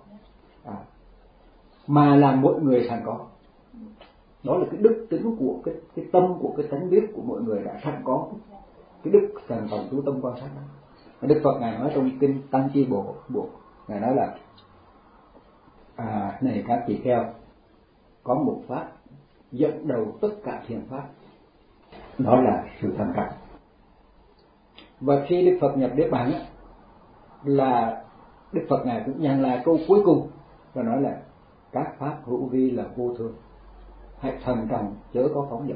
mà là mỗi người sẵn có. Đó là cái đức tính của cái tâm, của cái tánh biết của mỗi người đã sẵn có cái đức thần trọng chú tâm quan sát đó. Đức Phật ngài nói trong kinh Tăng Chi Bộ ngài nói là này các tỳ kheo, có một pháp dẫn đầu tất cả thiền pháp, đó là sự thần trọng. Và khi Đức Phật nhập Niết Bàn là Đức Phật ngài cũng nhận lại câu cuối cùng và nói là các pháp hữu vi là vô thường, hãy thần trọng chớ có phóng dật.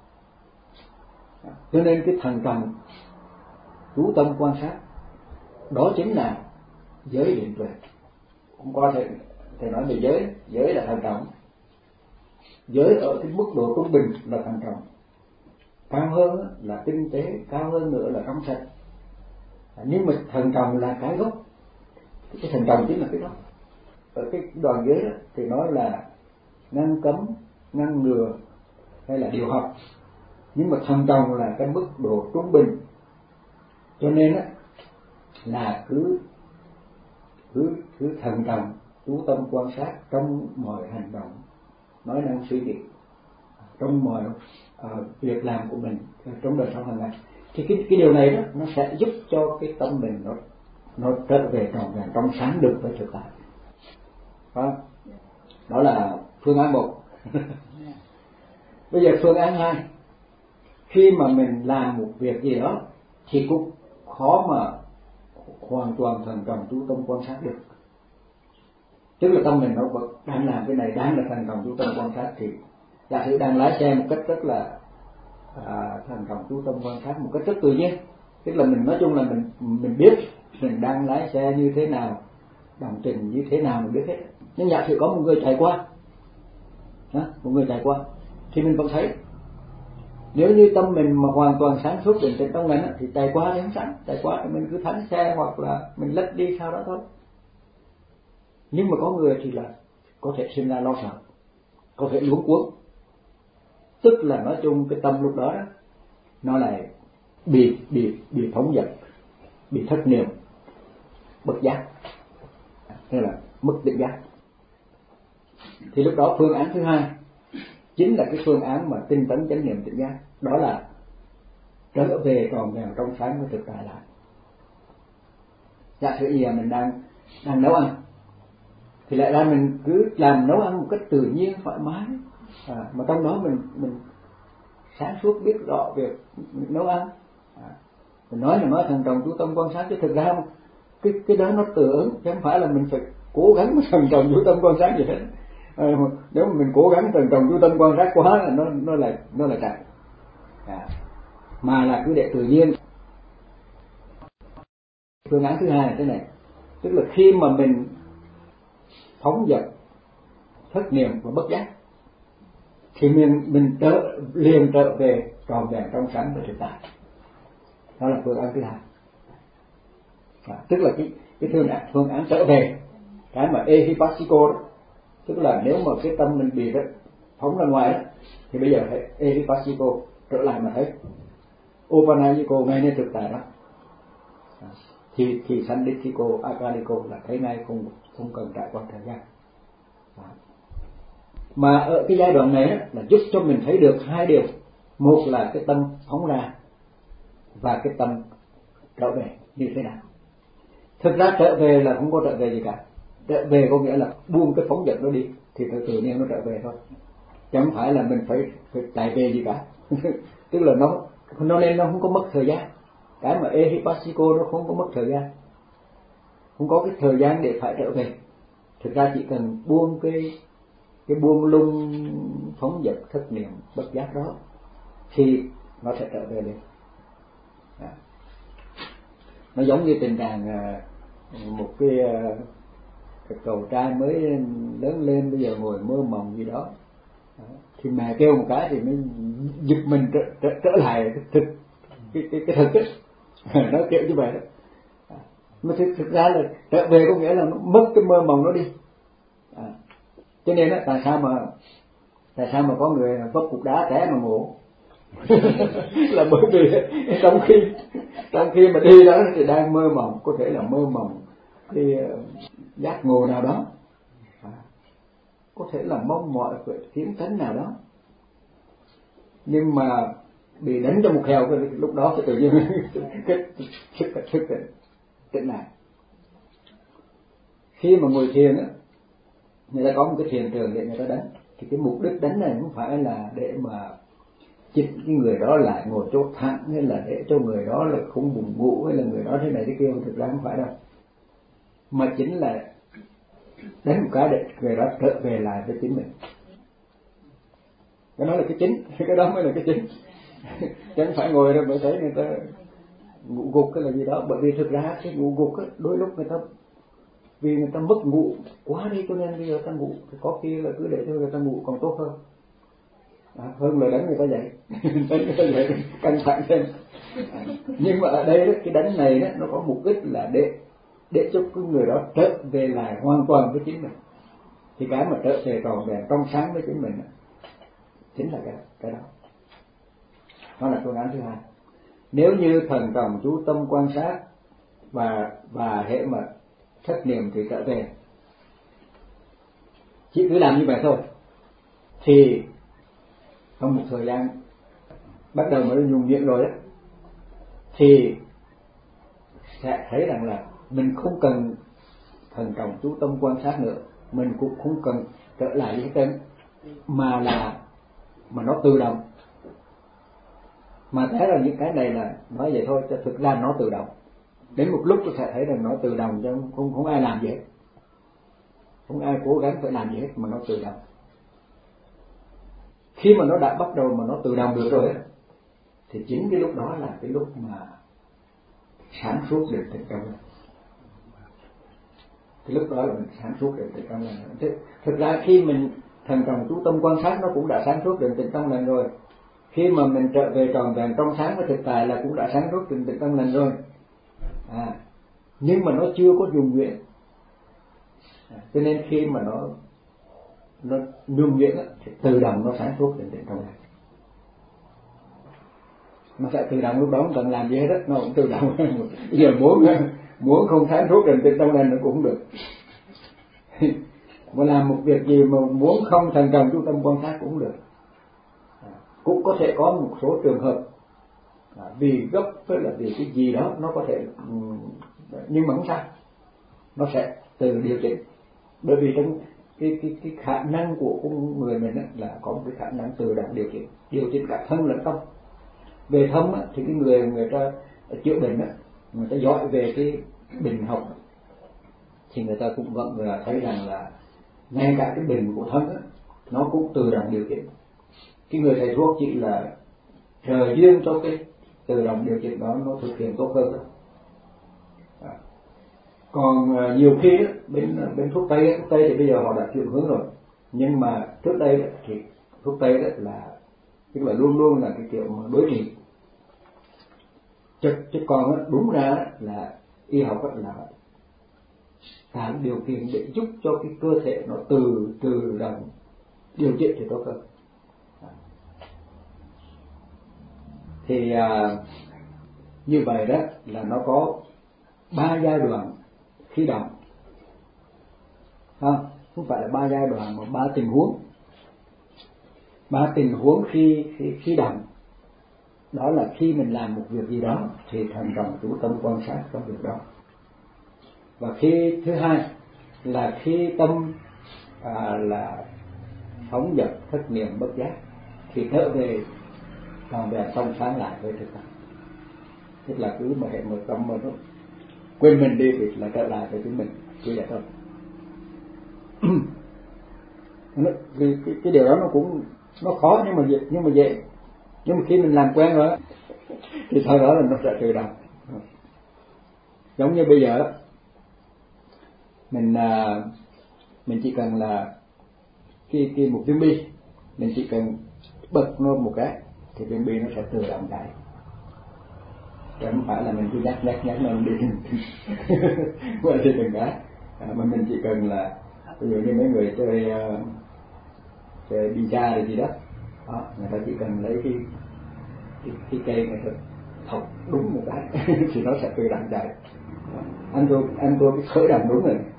Cho nên cái thần trọng chú tâm quan sát đó chính là giới định tuệ. Không có thể nói về giới là thần trọng. Giới ở cái mức độ trung bình là thần trọng, cao hơn là tinh tế, cao hơn nữa là trong sạch. Nhưng mà thần trọng là cái gốc, cái thần trọng chính là cái gốc. Ở cái đoạn giới đó thì nói là ngăn cấm, ngăn ngừa hay là điều học, nhưng mà thần trọng là cái mức độ trung bình. Cho nên là cứ thần trọng chú tâm quan sát trong mọi hành động, nói năng suy nghĩ, trong mọi việc làm của mình trong đời sống hàng ngày. Thì cái điều này đó nó sẽ giúp cho cái tâm mình nó trở về trọn vẹn trong sáng được với thực tại. Đó là phương án 1. Bây giờ phương án 2, khi mà mình làm một việc gì đó thì cũng khó mà hoàn toàn thần trọng chú tâm quan sát được. Tức là tâm mình nó vẫn đang làm cái này, đang là thần trọng chú tâm quan sát, thì giả sử đang lái xe một cách rất là thần trọng chú tâm quan sát một cách rất tự nhiên. Tức là mình nói chung là mình biết mình đang lái xe như thế nào, đồng tình như thế nào mình biết hết. Nhưng giả sử có một người chạy qua, một người chạy qua thì mình vẫn thấy. Nếu như tâm mình mà hoàn toàn sáng suốt định tĩnh trong mình thì chạy qua thì không sáng, chạy qua thì mình cứ thắng xe hoặc là mình lách đi sau đó thôi. Nhưng mà có người thì là có thể sinh ra lo sợ, có thể luống cuống. Tức là nói chung cái tâm lúc đó nó lại bị phóng dật, bị thất niệm, bất giác, hay là mất định giác. Thì lúc đó phương án thứ hai chính là cái phương án mà tinh tấn chánh niệm tỉnh giác, đó là trở về tròn vẹn trong sáng với thực tại lại. Giả sử giờ mình đang nấu ăn, thì lại ra mình cứ làm nấu ăn một cách tự nhiên thoải mái, mà trong đó mình sáng suốt biết rõ việc nấu ăn. Mình nói là nói thần trọng chú tâm quan sát, chứ thực ra cái đó nó tự ứng, chứ không phải là mình phải cố gắng thần trọng chú tâm quan sát gì hết. Nếu mà mình cố gắng thần trọng chú tâm quan sát quá là nó là chạy, mà là cứ để tự nhiên. Phương án thứ hai là thế này, tức là khi mà mình phóng dật, thất niệm và bất giác, thì mình liền trở về tròn vẹn trong sáng và thực tại. Đó là phương án thứ hai. Tức là cái phương án trở về, cái mà ehipassiko đó, tức là nếu mà cái tâm mình bị phóng ra ngoài đó, thì bây giờ phải ehipassiko trở lại mà thấy opanayiko ngay nơi thực tại đó. Thì sandithiko, akadiko là thấy ngay, không cần trải qua thời gian. Mà ở cái giai đoạn này là giúp cho mình thấy được hai điều. Một là cái tâm phóng ra và cái tâm trở về như thế nào. Thực ra trở về là không có trở về gì cả. Trở về có nghĩa là buông cái phóng dật nó đi thì tự nhiên nó trở về thôi, chứ không phải là mình phải chạy về gì cả. Tức là nó nên nó không có mất thời gian. Cái mà ehipassiko nó không có mất thời gian, không có cái thời gian để phải trở về. Thực ra chỉ cần buông cái buông lung phóng dật thất niệm bất giác đó thì nó sẽ trở về liền. Nó giống như tình trạng một cái cậu trai mới lớn lên bây giờ ngồi mơ mộng gì đó, thì mẹ kêu một cái thì mới giật mình trở lại cái thực ấy. Nó kiểu như vậy đó. Mà thực ra là trở về có nghĩa là nó mất cái mơ mộng nó đi. Cho nên đó, tại sao mà có người vấp cục đá té mà ngủ là bởi vì trong khi mà đi đó thì đang mơ mộng, có thể là mơ mộng cái giác ngộ nào đó, có thể là mong mỏi về tiến tấn nào đó, nhưng mà bị đánh cho một heo, lúc đó thì tự nhiên cái thức tỉnh lại. Khi mà ngồi thiền á, người ta có một cái thiền trường để người ta đánh, thì cái mục đích đánh này không phải là để mà chỉnh cái người đó lại ngồi chỗ thẳng, hay là để cho người đó là không buồn ngủ, hay là người đó thế này thế kia, thực ra không phải đâu, mà chính là đánh một cái để người đó trở về lại với chính mình. Cái đó là cái chính, cái đó mới là cái chính. Chứ không phải ngồi đó mới thấy người ta ngủ gục cái là gì đó. Bởi vì thực ra cái ngủ gục á, đôi lúc vì người ta mất ngủ quá đi, cho nên bây giờ ta ngủ, thì có khi là cứ để cho người ta ngủ còn tốt hơn, hơn là đánh người ta dậy. Đánh người ta dậy căng thẳng thêm. Nhưng mà ở đây đó, cái đánh này đó, nó có mục đích là để cho cái người đó trở về lại hoàn toàn với chính mình. Thì cái mà trở về tròn vẹn trong sáng với chính mình đó, chính là cái đó. Đó là phương án thứ hai. Nếu như thần trọng chú tâm quan sát và hệ mà thất niệm thì trở về, chỉ cứ làm như vậy thôi, thì trong một thời gian bắt đầu mới nhung nhuyễn rồi đó, thì sẽ thấy rằng là mình không cần thần trọng chú tâm quan sát nữa, mình cũng không cần trở lại với tên, mà nó tự động. Mà thế là những cái này là nói vậy thôi, chứ thực ra nó tự động. Đến một lúc tôi sẽ thấy rằng nó tự động, chứ không ai làm gì hết, không ai cố gắng phải làm gì hết mà nó tự động. Khi mà nó đã bắt đầu mà nó tự động được rồi ấy, thì chính cái lúc đó là cái lúc mà sáng suốt định tĩnh trong lành. Cái lúc đó là mình sáng suốt định tĩnh trong lành. Thực ra khi mình thần trọng chú tâm quan sát nó cũng đã sáng suốt định tĩnh trong lành rồi. Khi mà mình trở về tròn vẹn trong sáng với thực tại là cũng đã sáng suốt định tĩnh trong lành rồi. Nhưng mà nó chưa có dùng nguyện. Cho nên khi mà nó nương nguyện thì tự động nó sáng suốt định tĩnh trong lành. Nó sẽ tự động, lúc đó không cần làm gì hết, nó cũng tự động. Giờ muốn không sáng suốt định tĩnh trong lành nó cũng không được. Mà làm một việc gì mà muốn không thần trọng chú tâm quan sát cũng được. Cũng có thể có một số trường hợp vì gấp với là vì cái gì đó nó có thể, nhưng mà không sao, nó sẽ tự điều chỉnh. Bởi vì trong cái khả năng của con người mình là có một cái khả năng tự động điều chỉnh cả thân lẫn tâm. Về thân thì cái người ta chữa bệnh người ta giỏi về cái bệnh học thì người ta cũng vẫn là thấy rằng là ngay cả cái bệnh của thân nó cũng tự động điều chỉnh. Cái người thầy thuốc chỉ là trợ duyên cho cái tự động điều chỉnh đó nó thực hiện tốt hơn. Còn nhiều khi bên thuốc tây thì bây giờ họ đã chuyển hướng rồi, nhưng mà trước đây thì thuốc tây là tức là luôn luôn là cái kiểu mà đối trị. Chứ còn đúng ra là y học là tạo điều kiện để giúp cho cái cơ thể nó tự động điều chỉnh thì tốt hơn. Thì như vậy đó là nó có 3 giai đoạn khi động, không phải là 3 giai đoạn mà 3 tình huống. 3 tình huống khi động, đó là khi mình làm một việc gì đó thì thần trọng chú tâm quan sát trong việc đó. Và khi thứ hai là khi tâm là phóng dật thất niệm bất giác thì trở về tròn vẹn trong sáng lại với thực tại. Tức là cứ mà hệ một tâm mà nó quên mình đi thì là trở lại với chính mình, cứ vậy thôi. cái điều đó nó cũng nó khó nhưng mà dễ. Nhưng mà khi mình làm quen rồi thì sau đó là nó sẽ tự động. Giống như bây giờ mình chỉ cần là cái một viên bi, mình chỉ cần bật nó một cái thì viên bi nó sẽ tự động chạy. Chứ không phải là mình cứ nhắc nó đi vậy thì đừng cái mà mình chỉ cần là ví dụ như mấy người chơi pizza hay gì đó, người ta chỉ cần lấy cái cây này thật thọc đúng một cái thì nó sẽ tự động chạy. Anh tôi cái khởi động đúng rồi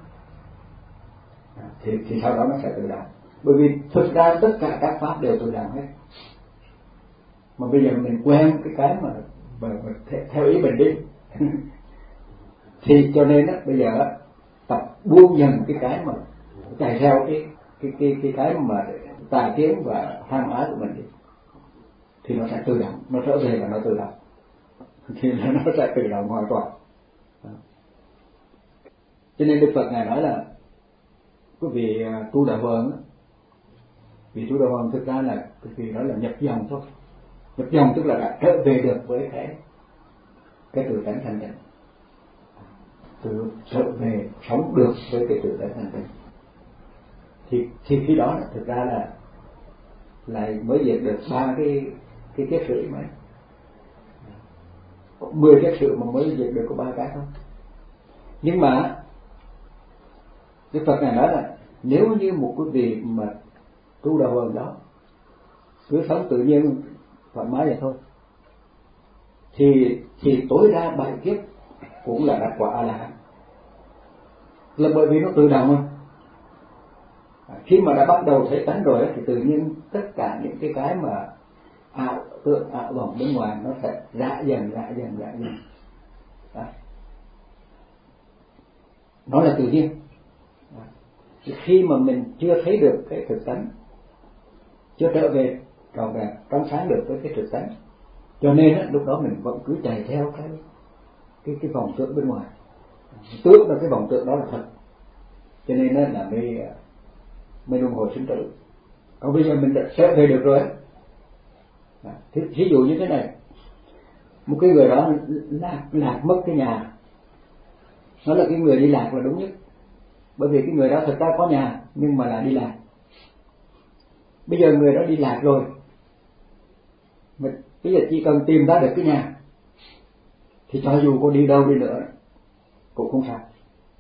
thì sau đó nó sẽ tự động. Bởi vì thực ra tất cả các pháp đều tự động hết, mà bây giờ mình quen cái mà theo ý mình đi thì cho nên bây giờ tập buông dần cái mà chạy theo cái mà tài kiến và tham ái của mình đi, thì nó sẽ tự động, nó trở về là nó tự động, thì nó sẽ tự động hoàn toàn. Cho nên Đức Phật ngài nói là quý vị tu đạo vườn, vì tu đạo vườn thực ra là quý vị nói là nhập dòng thôi. Nhập dòng tức là đã trở về được với cái tự tánh thanh tịnh, tự trở về sống được với cái tự tánh thanh tịnh, thì khi đó thực ra là lại mới diệt được 3 cái kiết sử mấy, 10 kiết sử mà mới diệt được có 3 cái thôi. Nhưng mà Đức Phật này nói là nếu như một quý vị mà tu đạo vườn đó cứ sống tự nhiên thoải mái vậy thôi thì tối đa 7 kiếp cũng là đạt quả A-la-hán. Là bởi vì nó tự động mà. Khi mà đã bắt đầu thấy tánh rồi thì tự nhiên tất cả những cái mà ảo tượng ảo vọng bên ngoài nó sẽ rã dần. Đó. Nó là tự nhiên. Khi mà mình chưa thấy được cái thực tánh, chưa trở về tròn vẹn trong sáng được với cái thực tánh, cho nên lúc đó mình vẫn cứ chạy theo cái vọng tưởng bên ngoài, tưởng là cái vọng tưởng đó là thật, cho nên đó là mới luân hồi sinh tử. Còn bây giờ mình đã trở về được rồi, thí dụ như thế này, một cái người đó lạc mất cái nhà, nó là cái người đi lạc là đúng nhất, bởi vì cái người đó thật ra có nhà nhưng mà là đi lạc. Bây giờ người đó đi lạc rồi, mà bây giờ chỉ cần tìm ra được cái nhà thì cho dù có đi đâu đi nữa cũng không sao.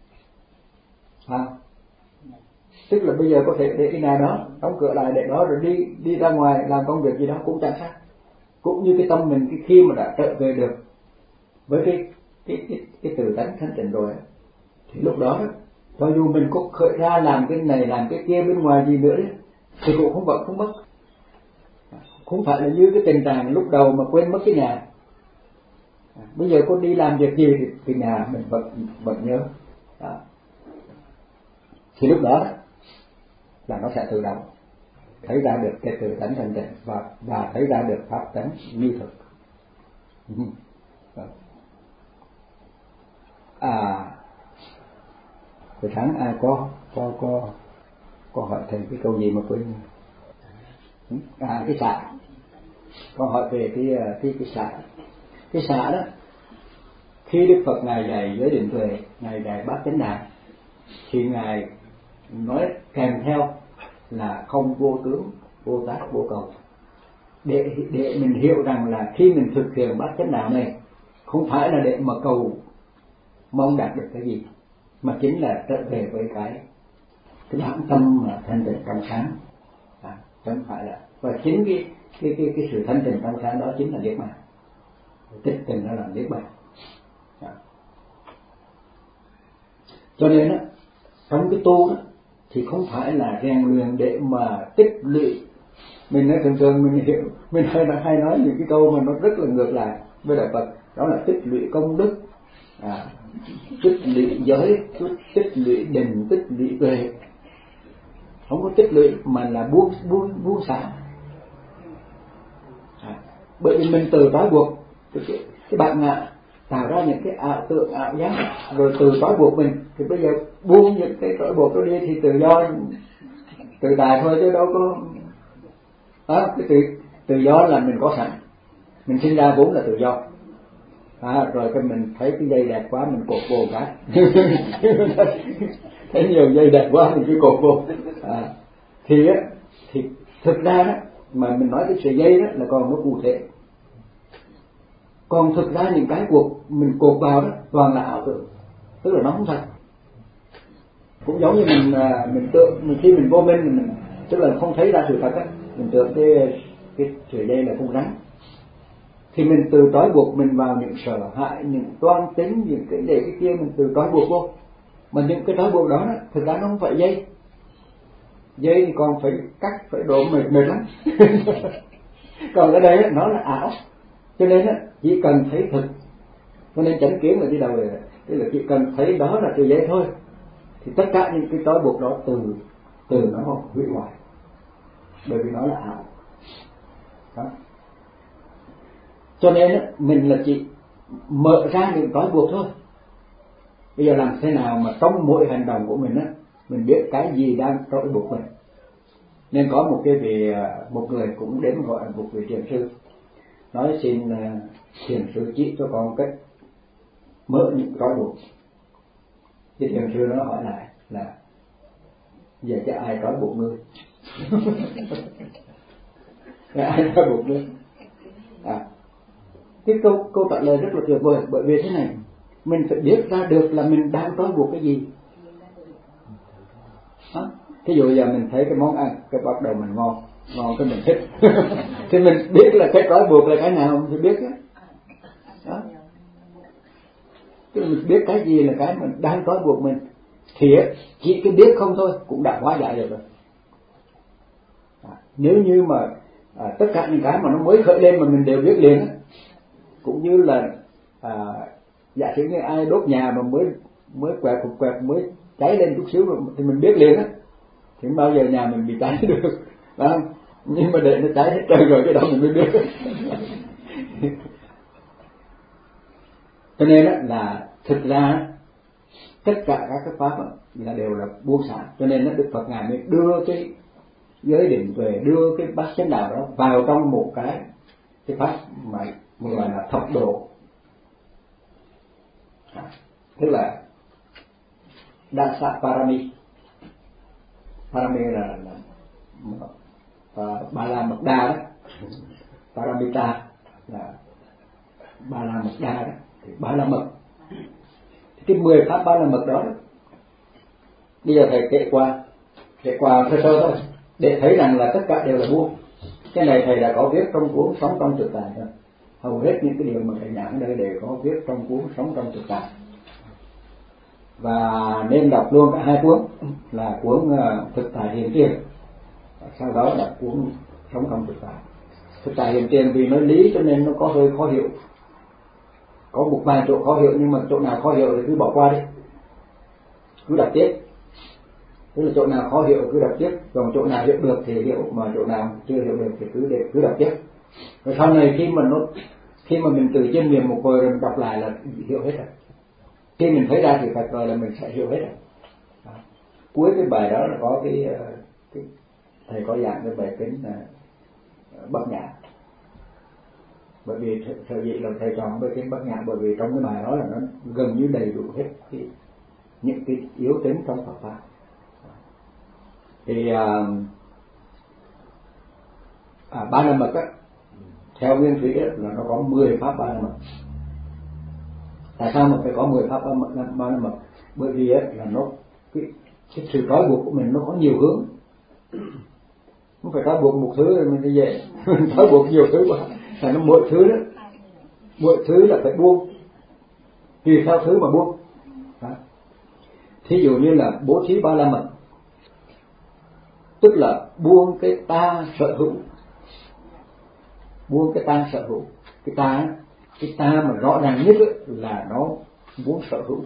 Tức là bây giờ có thể để cái nhà đó đóng cửa lại để đó rồi đi ra ngoài làm công việc gì đó cũng chẳng sao. Cũng như cái tâm mình khi mà đã trở về được với cái tự tánh thanh tịnh rồi thì lúc đó cho dù mình có khởi ra làm cái này làm cái kia bên ngoài gì nữa đấy, thì cũng không mất. Không phải là như cái tình trạng lúc đầu mà quên mất cái nhà. Bây giờ có đi làm việc gì thì cái nhà mình vẫn nhớ. Thì lúc đó là nó sẽ tự động thấy ra được cái tự tánh thanh tịnh và thấy ra được pháp tánh như thực. Buổi sáng ai có hỏi thầy cái câu gì mà quên? Cái xả. Có hỏi về cái xả. Cái xả đó, khi Đức Phật ngài dạy giới định tuệ, ngài dạy bát chánh đạo, thì ngài nói kèm theo là không vô tướng, vô tác, vô cầu, để mình hiểu rằng là khi mình thực hiện bát chánh đạo này không phải là để mà cầu mong đạt được cái gì, mà chính là trở về với cái bản tâm mà thanh tịnh trong sáng, không phải là, và chính cái sự thanh tịnh trong sáng đó chính là niết bàn, tích tình nó là niết bàn. Cho nên á, trong cái tu đó thì không phải là rèn luyện để mà tích lũy. Mình nói thường mình hiểu, mình hay nói những cái câu mà nó rất là ngược lại với Đạo Phật, đó là tích lũy công đức, tích lũy giới, tích lũy định, tích lũy tuệ. Không có tích lũy mà là buông xả. Bởi vì mình từ trói buộc cái bản ngã, tạo ra những cái ảo tượng, ảo giác, rồi từ trói buộc mình, thì bây giờ buông những cái trói buộc đó đi thì tự do, tự tại thôi, chứ đâu có cái tự do là mình có sẵn, mình sinh ra vốn là tự do. Rồi cái mình thấy cái dây đẹp quá mình cột vô cái thấy nhiều dây đẹp quá mình cứ cột vô. Thì thực ra đó mà mình nói cái sợi dây đó là còn nó cụ thể, còn thực ra những cái cuộc mình cột vào đó toàn là ảo tưởng, tức là nó không thật. Cũng giống như mình khi mình vô minh mình tức là không thấy ra sự thật á, mình tưởng cái sợi dây là con rắn, thì mình từ trói buộc mình vào những sợ hãi, những toan tính, những cái này cái kia, mình từ trói buộc vô. Mà những cái trói buộc đó thực ra nó không phải dây thì còn phải cắt, phải độ mệt lắm còn ở đây nó là ảo. Cho nên chỉ cần thấy thực, cho nên chánh kiến là đi đầu rồi, tức là chỉ cần thấy đó là sợi dây thôi, thì tất cả những cái trói buộc đó từ nó hủy hoại, bởi vì nó là ảo đó. Cho nên mình là chỉ mở ra những trói buộc thôi. Bây giờ làm thế nào mà trong mỗi hành động của mình mình biết cái gì đang trói buộc mình. Nên có một người cũng đến gọi một vị thiền sư, nói xin thiền sư chỉ cho con cách mở những trói buộc. Thì thiền sư nó hỏi lại là giờ cho ai trói buộc ngươi? Ai trói buộc ngươi? Cái câu trả lời rất là tuyệt vời, bởi vì thế này, mình phải biết ra được là mình đang trói buộc cái gì. Ví dụ giờ mình thấy cái món ăn, cái bắt đầu mình ngon cái mình thích thì mình biết là cái trói buộc là cái nào thì biết đó. Tức là mình biết cái gì là cái mình đang trói buộc mình, thì chỉ cái biết không thôi cũng đã hóa giải được rồi. Nếu như mà tất cả những cái mà nó mới khởi lên mà mình đều biết liền cũng như là giả sử như ai đốt nhà mà mới quẹt mới cháy lên chút xíu thì mình biết liền thì bao giờ nhà mình bị cháy được đó. Nhưng mà để nó cháy hết trơn rồi cái đó mình mới biết Cho nên là thực ra tất cả các cái pháp là đều là buông xả. Cho nên Đức Phật ngài mới đưa cái giới định tuệ, đưa cái bát chánh đạo đó vào trong một cái pháp mà gọi là thập độ, tức là Dasa Parami. Parami là Ba La Mật Đa đó, Paramita là Ba La Mật Đa đó, thì Ba La Mật, cái 10 pháp Ba La Mật đó, bây giờ thầy kể qua sơ sơ thôi để thấy rằng là tất cả đều là buông. Cái này thầy đã có viết trong cuốn Sống trong Thực Tại rồi. Hầu hết những cái điều mà thầy giảng ở đây đều có viết trong cuốn Sống trong Thực Tại, và nên đọc luôn cả hai cuốn, là cuốn Thực Tại Hiện Tiền, sau đó là cuốn Sống trong Thực Tại. Thực Tại Hiện Tiền vì nói lý cho nên nó có hơi khó hiểu, có một vài chỗ khó hiểu, nhưng mà chỗ nào khó hiểu thì cứ bỏ qua đi, cứ đọc tiếp. Tức là chỗ nào khó hiểu cứ đọc tiếp, còn chỗ nào hiểu được thì hiểu, mà chỗ nào chưa hiểu được thì cứ đọc tiếp. Rồi sau này khi mà mình tự chiêm nghiệm một hồi rồi mình đọc lại là hiểu hết rồi. Khi mình thấy ra thì thật rồi là mình sẽ hiểu hết rồi. Đó. Cuối cái bài đó là có cái thầy có giảng cái bài kính là Bát Nhã. Bởi vì sở dĩ là thầy chọn bài kính Bát Nhã bởi vì trong cái bài đó là nó gần như đầy đủ hết những cái yếu tính trong Phật pháp. Thì Ba La Mật á, theo nguyên thủy là nó có 10 pháp Ba La Mật. Tại sao mà phải có 10 pháp Ba La Mật? Bởi vì á là nó cái sự trói buộc của mình nó có nhiều hướng, không phải trói buộc một thứ rồi mình đi về trói buộc nhiều thứ quá, là nó mỗi thứ là phải buông, tùy theo thứ mà buông. Đó. Thí dụ như là bố thí Ba La Mật, tức là buông cái ta sở hữu, buông cái ta sở hữu. Cái ta mà rõ ràng nhất là nó muốn sở hữu.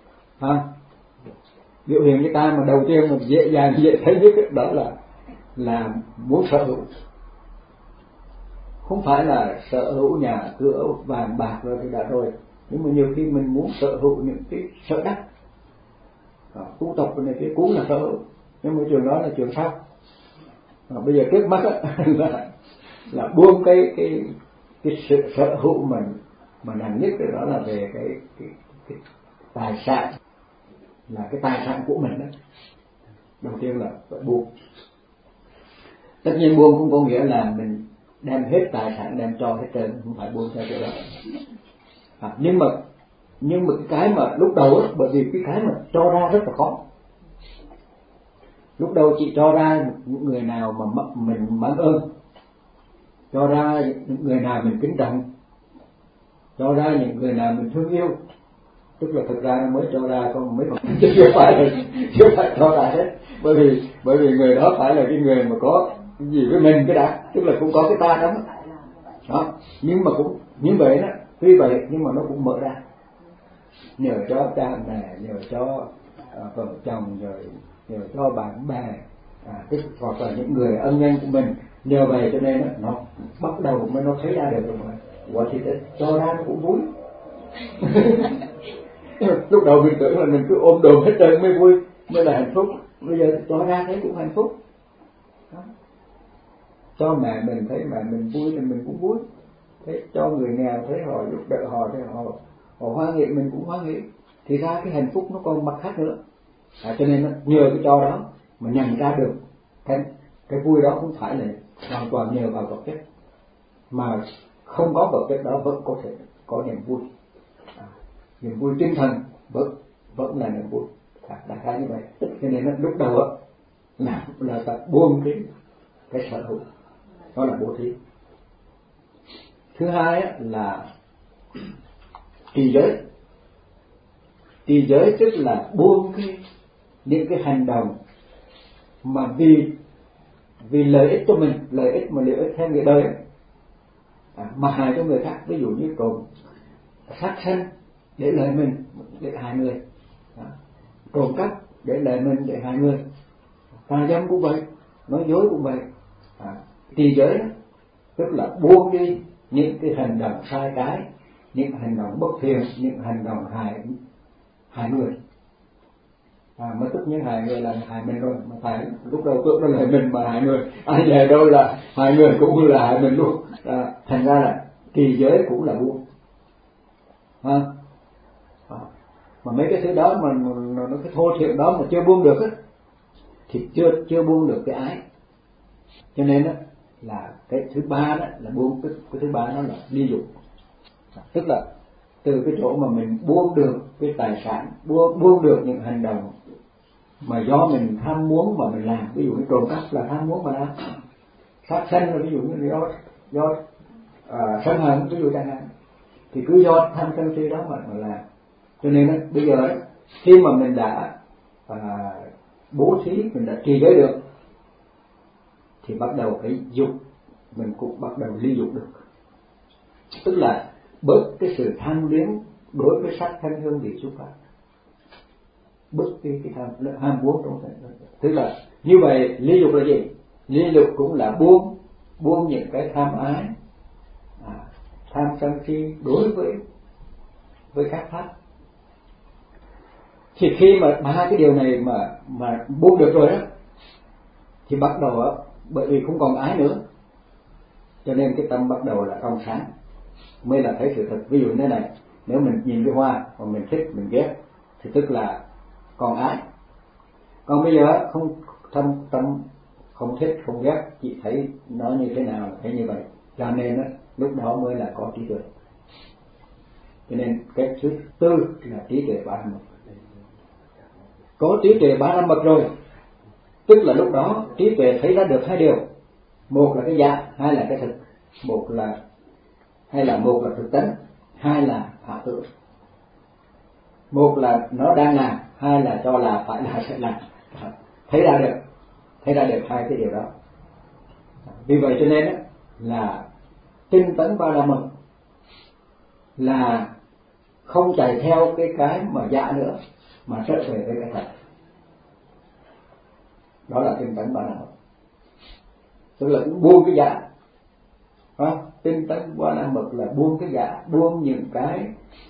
Biểu hiện cái ta mà đầu tiên mà dễ dàng dễ thấy nhất đó là muốn sở hữu, không phải là sở hữu nhà cửa vàng bạc rồi thì đã rồi, nhưng mà nhiều khi mình muốn sở hữu những cái sở đắc, tu tập này kia cũng là sở hữu, nhưng mà trường đó là trường sau. Bây giờ trước mắt là buông cái sự sở hữu mà nặng nhất đó là về cái tài sản, là cái tài sản của mình đó. Đầu tiên là phải buông. Tất nhiên buông không có nghĩa là mình đem hết tài sản đem cho hết trơn, không phải buông theo kiểu đó. Nhưng mà cái mà lúc đầu đó, bởi vì cái mà cho ra rất là khó. Lúc đầu chỉ cho ra những người nào mà mình mang ơn, cho ra những người nào mình kính trọng, cho ra những người nào mình thương yêu, tức là thực ra nó mới cho ra con mấy phần chứ chưa phải cho ra hết, bởi vì người đó phải là cái người mà có cái gì với mình cái đã, tức là cũng có cái ta đó. Nhưng mà cũng như vậy đó, tuy vậy nhưng mà nó cũng mở ra, nhờ cho cha mẹ, nhờ cho vợ chồng, rồi nhờ cho bạn bè, tức hoặc là những người ân nhân của mình, nhờ vậy cho nên nó bắt đầu mới nó thấy ra được rồi. Quả thì cho ra nó cũng vui. Lúc đầu mình tưởng là mình cứ ôm đồm hết trơn mới vui, mới là hạnh phúc. Bây giờ cho ra thấy cũng hạnh phúc. Đó. Cho mẹ mình thấy mẹ mình vui thì mình cũng vui. Thế cho người nghèo thấy họ giúp đỡ họ thì họ hoan hỷ, mình cũng hoan hỷ. Thì ra cái hạnh phúc nó còn mặt khác nữa. Cho nên nhờ cái cho đó mà nhận ra được cái vui đó không phải là hoàn toàn nhờ vào vật chất, mà không có vật chất đó vẫn có thể có niềm vui. Niềm vui tinh thần vẫn là niềm vui. Đại khái như vậy. Cho nên lúc đầu là tập buông cái sở hữu, đó là bố thí. Thứ hai là trì giới. Trì giới tức là buông những cái hành động mà vì lợi ích cho mình, lợi ích theo người đời mà hại cho người khác. Ví dụ như trộm, sát sanh để lợi mình, để hại người, trộm cắp để lợi mình, để hại người, tà dâm cũng vậy, nói dối cũng vậy. Trì giới tức là buông đi những cái hành động sai trái, những hành động bất thiện, những hành động hại người. Mới tức những hại người là hại mình rồi, mà phải lúc đầu tưởng đó là mình mà hại người, ai về đâu là hại người cũng là hại mình luôn. Thành ra là trì giới cũng là buông. Mà mấy cái thứ đó mà nó cái thô thiện đó mà chưa buông được á, thì chưa buông được cái ái. Cho nên đó là cái thứ ba đó là buông, cái thứ ba đó là ly dục. Tức là từ cái chỗ mà mình buông được cái tài sản, buông được những hành động mà do mình tham muốn mà mình làm, ví dụ như trộm cắp là tham muốn mà làm, sát sanh là ví dụ như do sân hận ví dụ chẳng hạn, thì cứ do tham sân si đó mà làm. Cho nên đó, bây giờ đó, khi mà mình đã bố thí, mình đã trì giới được, thì bắt đầu cái dục mình cũng bắt đầu ly dục được, tức là bớt cái sự tham luyến đối với sắc thanh hương vị xúc pháp, bớt cái ham muốn trong thế. Tức là như vậy, ly dục là gì? Ly dục cũng là buông những cái tham ái, tham sân si đối với các pháp. Thì khi mà ba cái điều này mà buông được rồi đó, thì bắt đầu đó, bởi vì không còn ái nữa, cho nên cái tâm bắt đầu là trong sáng, mới là thấy sự thật. Ví dụ như thế này, nếu mình nhìn cái hoa mà mình thích, mình ghét, thì tức là còn ái. Còn bây giờ không tâm không thích, không ghét, chỉ thấy nó như thế nào là thấy như vậy, cho nên đó, lúc đó mới là có trí tuệ. Cho nên cái thứ tư là trí tuệ ba la mật. Có trí tuệ ba la mật rồi, tức là lúc đó trí tuệ thấy ra được hai điều: một là cái giả, hai là cái thực. Một là thực tánh, hai là ảo tưởng. Một là nó đang làm, hai là cho là phải là sẽ làm. Thấy ra được hai cái điều đó. Vì vậy cho nên là tinh tấn ba la mật là không chạy theo cái mà giả nữa, mà trở về với cái thật. Đó là tinh tấn ba la mật, tức là cũng buông cái giả. Tinh tấn ba la mật là buông cái giả, buông những cái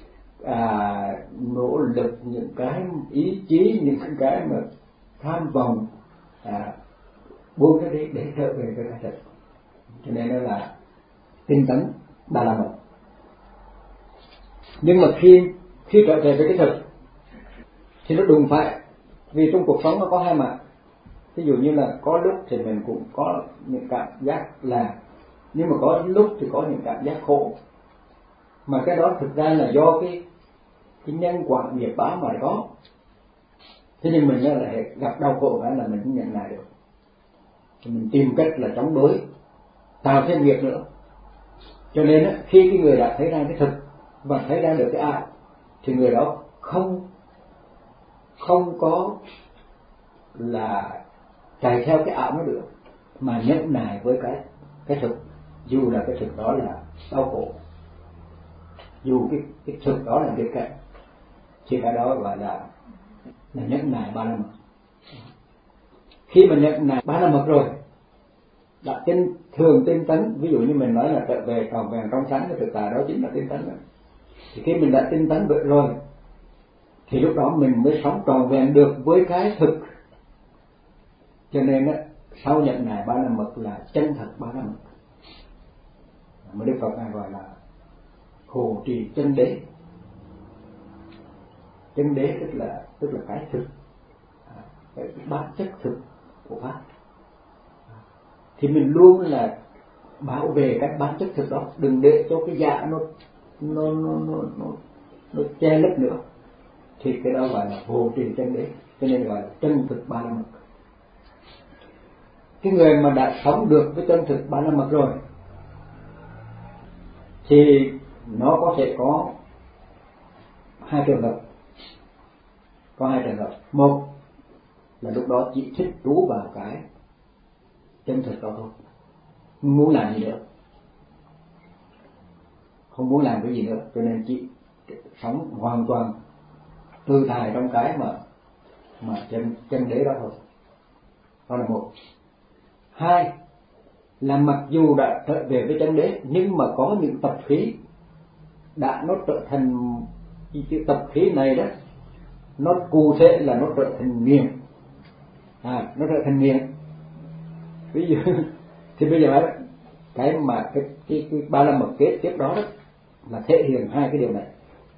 nỗ lực, những cái ý chí, những cái mà tham vọng, buông cái đi để trở về với cái thật. Cho nên đó là tinh tấn ba la mật. Nhưng mà khi trở về với cái thực thì nó đụng phải, vì trong cuộc sống nó có hai mặt. Ví dụ như là có lúc thì mình cũng có những cảm giác là, nhưng mà có lúc thì có những cảm giác khổ, mà cái đó thực ra là do cái nhân quả nghiệp báo mà có. Thế nhưng mình lại gặp đau khổ cái là mình không nhận lại được, thì mình tìm cách là chống đối, tạo thêm nghiệp nữa. Cho nên khi cái người đã thấy ra cái thực và thấy ra được cái ảo, thì người đó không có là chạy theo cái ảo nó được, mà nhẫn nại với cái thực, dù là cái thực đó là đau khổ, dù cái thực đó là biệt cảnh, thì cái đó gọi là nhẫn nại ba la mật. Khi mà nhẫn nại ba la mật rồi, đã thường tinh tấn, ví dụ như mình nói là trở về tròn vẹn trong sáng, cái thực tại đó chính là tinh tấn rồi. Thì khi mình đã tinh tấn được rồi, thì lúc đó mình mới sống tròn vẹn được với cái thực. Cho nên sau nhận nại ba la mật là chân thật ba la mật, mà Đức Phật này gọi là hộ trì chân đế. Chân đế tức là cái thực, cái bản chất thực của pháp. Thì mình luôn là bảo vệ cái bản chất thực đó, đừng để cho cái giả nó che lấp nữa, thì cái đó gọi là hộ trì chân đế. Cho nên gọi là chân thực ba la mật. Cái người mà đã sống được với chân thực ba la mật rồi thì nó có thể có hai trường hợp. Một là lúc đó chỉ thích trú vào cái chân thực đó thôi, không muốn làm gì nữa, không muốn làm cái gì nữa, cho nên chỉ sống hoàn toàn tự tại trong cái mà chân đế đó thôi. Đó là một. Hai là mặc dù đã trở về với chân đế, nhưng mà có những tập khí nó trở thành cái tập khí này đó, nó cụ thể là nó trở thành nghiện, nó trở thành nghiện. Ví dụ thì bây giờ cái mà cái ba la mật kết tiếp đó là thể hiện hai cái điều này.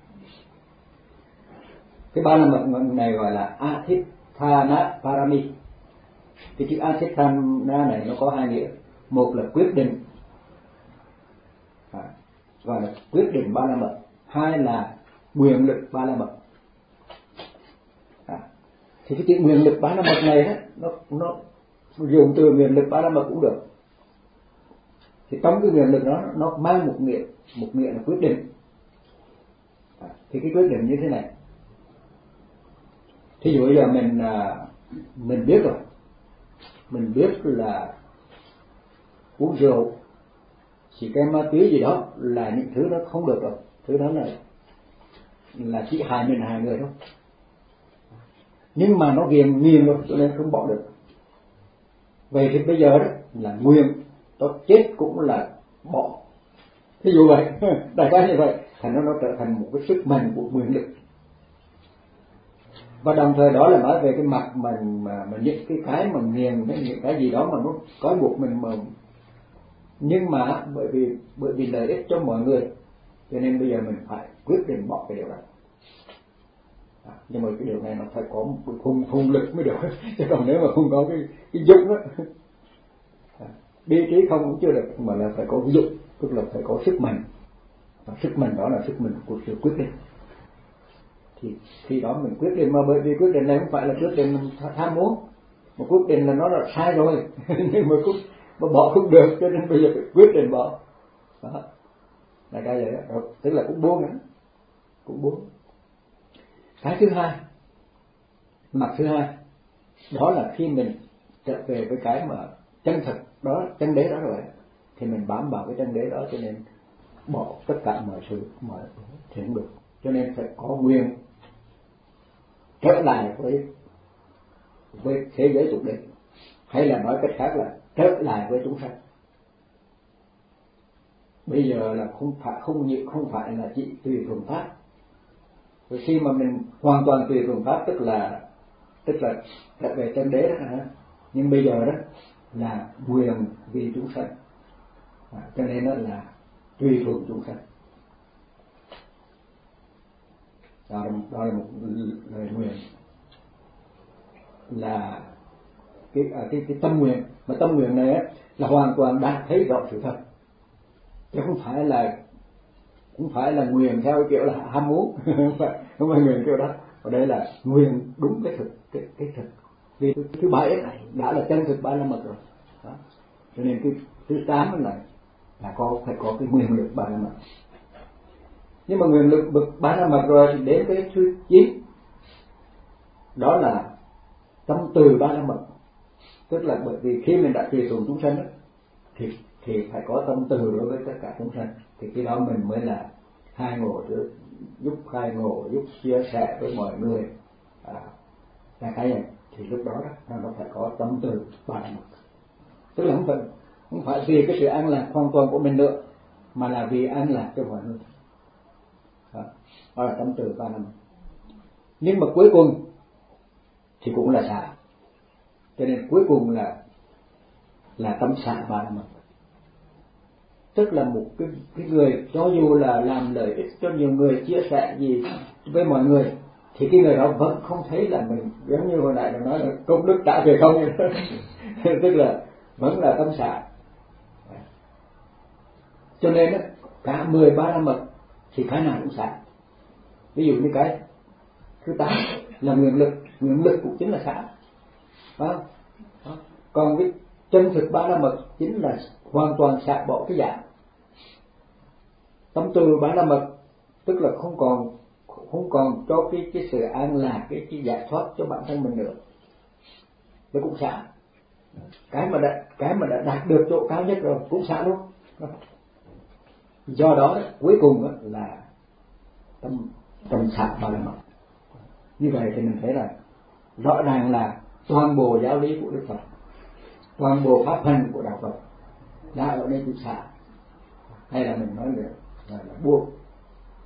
Cái ba la mật này gọi là Athithana Parami. Cái chữ Athithana này nó có hai nghĩa. Một là quyết định, gọi là quyết định ba la mật. Hai là nguyện lực ba la mật. Thì cái chữ nguyện lực ba la mật này đó, nó dùng từ nguyện lực ba la mật cũng được. Thì trong cái nguyện lực đó nó mang một nghĩa là quyết định. Thì cái quyết định như thế này. Thí dụ bây giờ mình biết rồi, mình biết là uống rượu, chỉ cái ma túy gì đó là những thứ nó không được rồi, thứ đó là chỉ hại mình hại người thôi. Nhưng mà nó nghiền rồi cho nên không bỏ được. Vậy thì bây giờ đó là nguyện, nó chết cũng là bỏ. Thí dụ vậy, đại khái như vậy, thành nó trở thành một cái sức mạnh của nguyện lực. Và đồng thời đó là nói về cái mặt mà những cái mà nghiền, những cái gì đó mà nó có buộc mình mà, nhưng mà bởi vì lợi ích cho mọi người, cho nên bây giờ mình phải quyết định bỏ cái điều đó. Nhưng mà cái điều này nó phải có một hùng lực mới được, chứ còn nếu mà không có cái dụng á, bi trí không cũng chưa được, mà là phải có dụng, tức là phải có sức mạnh. Và sức mạnh đó là sức mạnh của sự quyết định. Thì khi đó mình quyết định, mà bởi vì quyết định này không phải là quyết định tham muốn, mà quyết định là nó là sai rồi nhưng mà bỏ không được, cho nên bây giờ phải quyết định bỏ. Đó là cái vậy đó. Tức là cũng buông nữa, cũng buông. Cái thứ hai, mặt thứ hai, đó là khi mình trở về với cái mà chân thực đó, chân đế đó rồi, thì mình bám vào cái chân đế đó, cho nên bỏ tất cả mọi sự thì không được. Cho nên phải có nguyện trở lại với thế giới tục đỉnh, hay là nói cách khác là trở lại với chúng sanh. Bây giờ là không phải là chỉ tùy thuận pháp. Rồi khi mà mình hoàn toàn tùy thuận pháp, tức là trở về chân đế đó, nhưng bây giờ đó là nguyện vì chúng sanh, cho nên đó là tùy thuận chúng sanh. Đó là một lời nguyện, là cái tâm nguyện. Mà tâm nguyện này là hoàn toàn đã thấy rõ sự thật, chứ không phải là nguyện theo kiểu là ham muốn không phải nguyện kiểu đó. Ở đây là nguyện đúng cái thực. Vì thứ bảy này đã là chân thực ba la mật rồi đó. Cho nên cái thứ 8 là phải có cái nguyện lực ba la mật. Nhưng mà nguyện lực ba la mật rồi thì đến cái thứ 9, đó là tâm từ ba la mật. Tức là bởi vì khi mình đã tùy thuận chúng sanh đó, thì phải có tâm từ đối với tất cả chúng sanh, thì khi đó mình mới là khai ngộ, giúp chia sẻ với mọi người, là cái này. Thì lúc đó nó phải có tâm từ ba la mật. Tức là không phải vì cái sự an lạc hoàn toàn của mình nữa, mà là vì an lạc cho mọi người. Đó là tâm từ ba la mật. Nhưng mà cuối cùng thì cũng là xả, cho nên cuối cùng là tâm xả ba la mật. Tức là một cái người cho dù là làm lợi ích cho nhiều người, chia sẻ gì với mọi người, thì cái người đó vẫn không thấy là mình, giống như hồi nãy là nói là công đức trả về không tức là vẫn là tâm xả. Cho nên cả 13 la mật thì cái nào cũng xả. Ví dụ như cái thứ 8 là nguyện lực cũng chính là xả. Còn cái chân thực ba la mật chính là hoàn toàn xả bỏ cái giả. Tâm từ ba la mật tức là không còn cho cái sự an lạc, cái giải thoát cho bản thân mình nữa, nó cũng xả. Cái mà đã đạt được chỗ cao nhất rồi cũng xả luôn. Do đó cuối cùng là tâm xả ba la mật. Như vậy thì mình thấy là rõ ràng là toàn bộ giáo lý của Đức Phật, toàn bộ pháp hành của đạo Phật đã ở đây chữ xả, hay là mình nói là buông.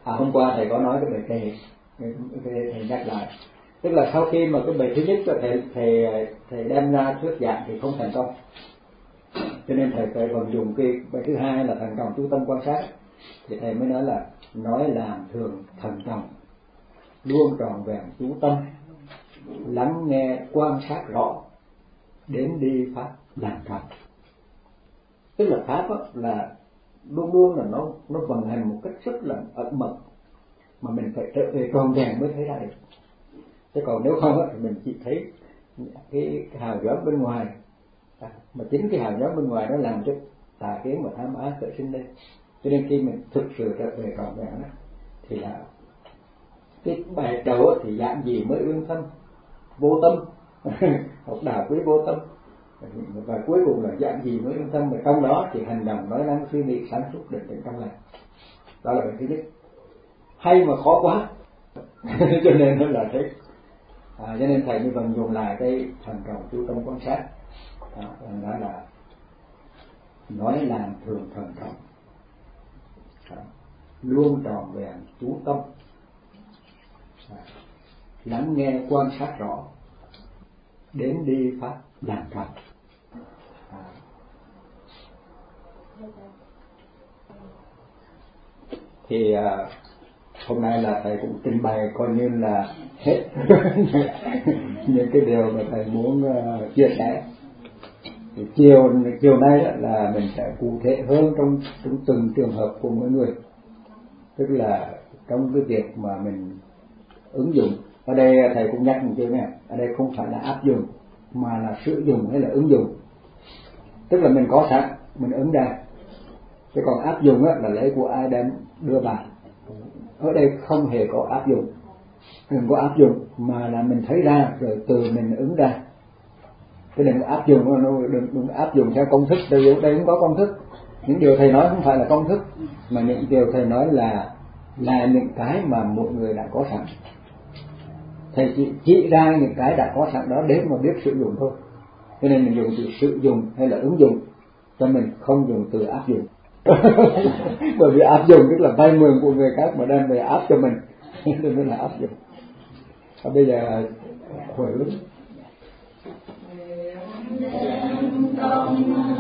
Hôm qua thầy có nói cái bài kệ, thầy nhắc lại, tức là sau khi mà cái bài thứ nhất cho thầy đem ra thuyết giảng thì không thành công, cho nên thầy phải vận dụng cái bài thứ hai là thần trọng chú tâm quan sát, thì thầy mới nói là nói làm thường thần trọng, luôn tròn vẹn chú tâm, lắng nghe quan sát rõ, đến đi pháp làm trọng. Tức là pháp là luôn luôn là nó vận hành một cách rất là ẩn mật, mà mình phải trở về tròn vẹn mới thấy ra được. Chứ còn nếu không thì mình chỉ thấy cái hào nhoáng bên ngoài, mà chính cái hào nhoáng bên ngoài nó làm cho tà kiến và tham ái khởi sinh lên. Cho nên khi mình thực sự trở về tròn vẹn thì là cái bài đầu thì dạng gì mới ương tâm, vô tâm học đạo quý vô tâm, và cuối cùng là dạng gì mới ương tâm, mà trong đó thì hành động nói năng suy nghĩ sáng suốt định tĩnh trong lành. Đó là bài thứ nhất, hay mà khó quá cho nên nó là thế. Cho nên thầy mới vận dụng lại cái thần trọng chú tâm quan sát, đó là nói làm thường thần trọng, luôn tròn vẹn chú tâm, lắng nghe quan sát rõ, đến đi pháp làm trọng. Thì hôm nay là thầy cũng trình bày coi như là hết những cái điều mà thầy muốn chia sẻ. Thì chiều nay là mình sẽ cụ thể hơn trong từng trường hợp của mỗi người, tức là trong cái việc mà mình ứng dụng. Ở đây thầy cũng nhắc một chuyện này, ở đây không phải là áp dụng mà là sử dụng hay là ứng dụng. Tức là mình có sẵn mình ứng ra, chứ còn áp dụng là lấy của ai đem đưa vào. Ở đây không hề có áp dụng, đừng có áp dụng mà là mình thấy ra rồi từ mình ứng ra. Chứ đừng áp dụng, đừng áp dụng theo công thức. Từ đây không có công thức. Những điều thầy nói không phải là công thức, mà những điều thầy nói là những cái mà một người đã có sẵn. Thầy chỉ ra những cái đã có sẵn đó để mà biết sử dụng thôi. Cho nên mình dùng từ sử dụng hay là ứng dụng, cho mình không dùng từ áp dụng. Bởi vì áp dụng tức là vay mượn của người khác mà đem về áp cho mình, nên mới là áp dụng. Và bây giờ hồi lúc